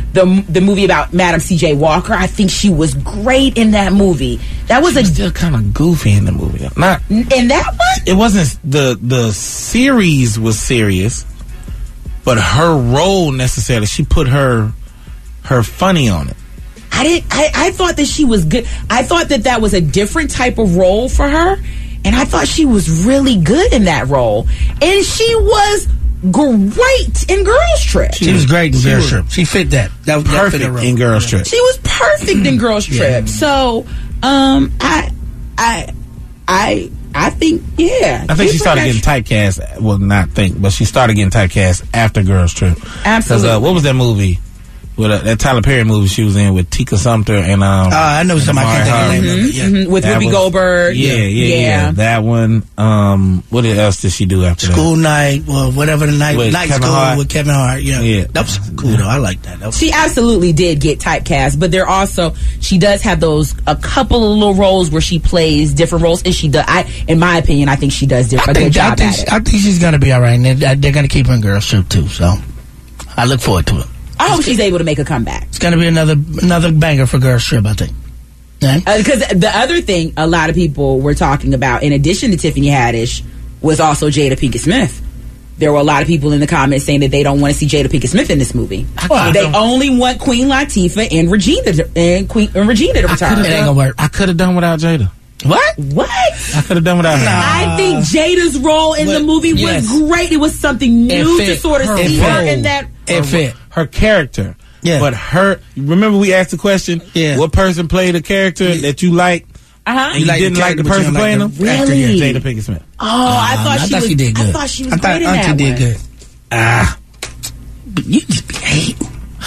the movie about Madam C.J. Walker. I think she was great in that movie. That was still kind of goofy in the movie. Not in that one. It wasn't the series was serious, but her role necessarily, she put her funny on it. I thought that she was good. I thought that was a different type of role for her, and I thought she was really good in that role. And she was great in Girls Trip. She was great in Girls Trip. She fit that. That was perfect in Girls Trip. She was perfect in Girls Trip. So, I think, yeah. I think she started getting typecast. Well, not think, but she started getting typecast after Girls Trip. Absolutely. Because what was that movie? With that Tyler Perry movie she was in with Tika Sumpter and I know somebody can't think of it. With Whoopi Goldberg. Yeah. That one. What else did she do after School Night, well, whatever the night Kevin school Hart. with Kevin Hart. Yeah. That was cool though. I like that. She absolutely did get typecast, but she does have a couple of little roles where she plays different roles, and she does. In my opinion, I think she does a good job at it. I think she's gonna be all right, and they're gonna keep her in Girls Trip too. So I look forward to it. I hope she's able to make a comeback. It's going to be another banger for Girls Trip, I think. Because the other thing a lot of people were talking about, in addition to Tiffany Haddish, was also Jada Pinkett Smith. There were a lot of people in the comments saying that they don't want to see Jada Pinkett Smith in this movie. They only want Queen Latifah and Regina to return. It ain't gonna work. I could have done without Jada. What? I could have done without her. I think Jada's role in the movie was great. It was something new to sort of see her in that. It fit. Her character. Yeah. But remember we asked the question, what person played a character that you liked? And you didn't like the person playing them? Really? Jada Pinkett Smith. I thought she did good. I thought she was great in that one. Auntie did good. But you just be hating.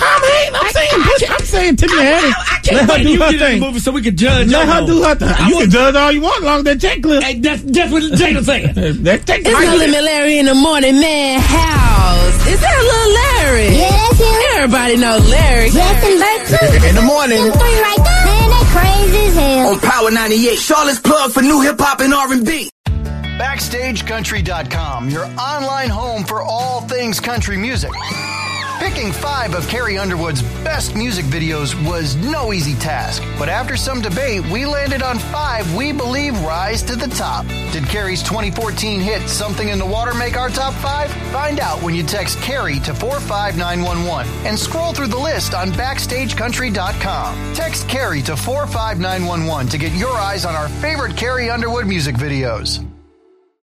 I'm saying Tiffany Haddish. I can't wait you get in the movie so we can judge. Let her do her thing. You can judge all you want along that checklist. Hey, that's what Jada saying. It's a Limit Larry in the Morning Madhouse. Is that little Larry? Yeah, that's him. Everybody knows Larry. Yes, and that too. In the morning. Them three right there. Man, they crazy as hell. On Power 98, Charlotte's plug for new hip hop and R&B. BackstageCountry.com, your online home for all things country music. Picking 5 of Carrie Underwood's best music videos was no easy task, but after some debate, we landed on 5 we believe rise to the top. Did Carrie's 2014 hit Something in the Water make our top 5? Find out when you text Carrie to 45911 and scroll through the list on BackstageCountry.com. Text Carrie to 45911 to get your eyes on our favorite Carrie Underwood music videos.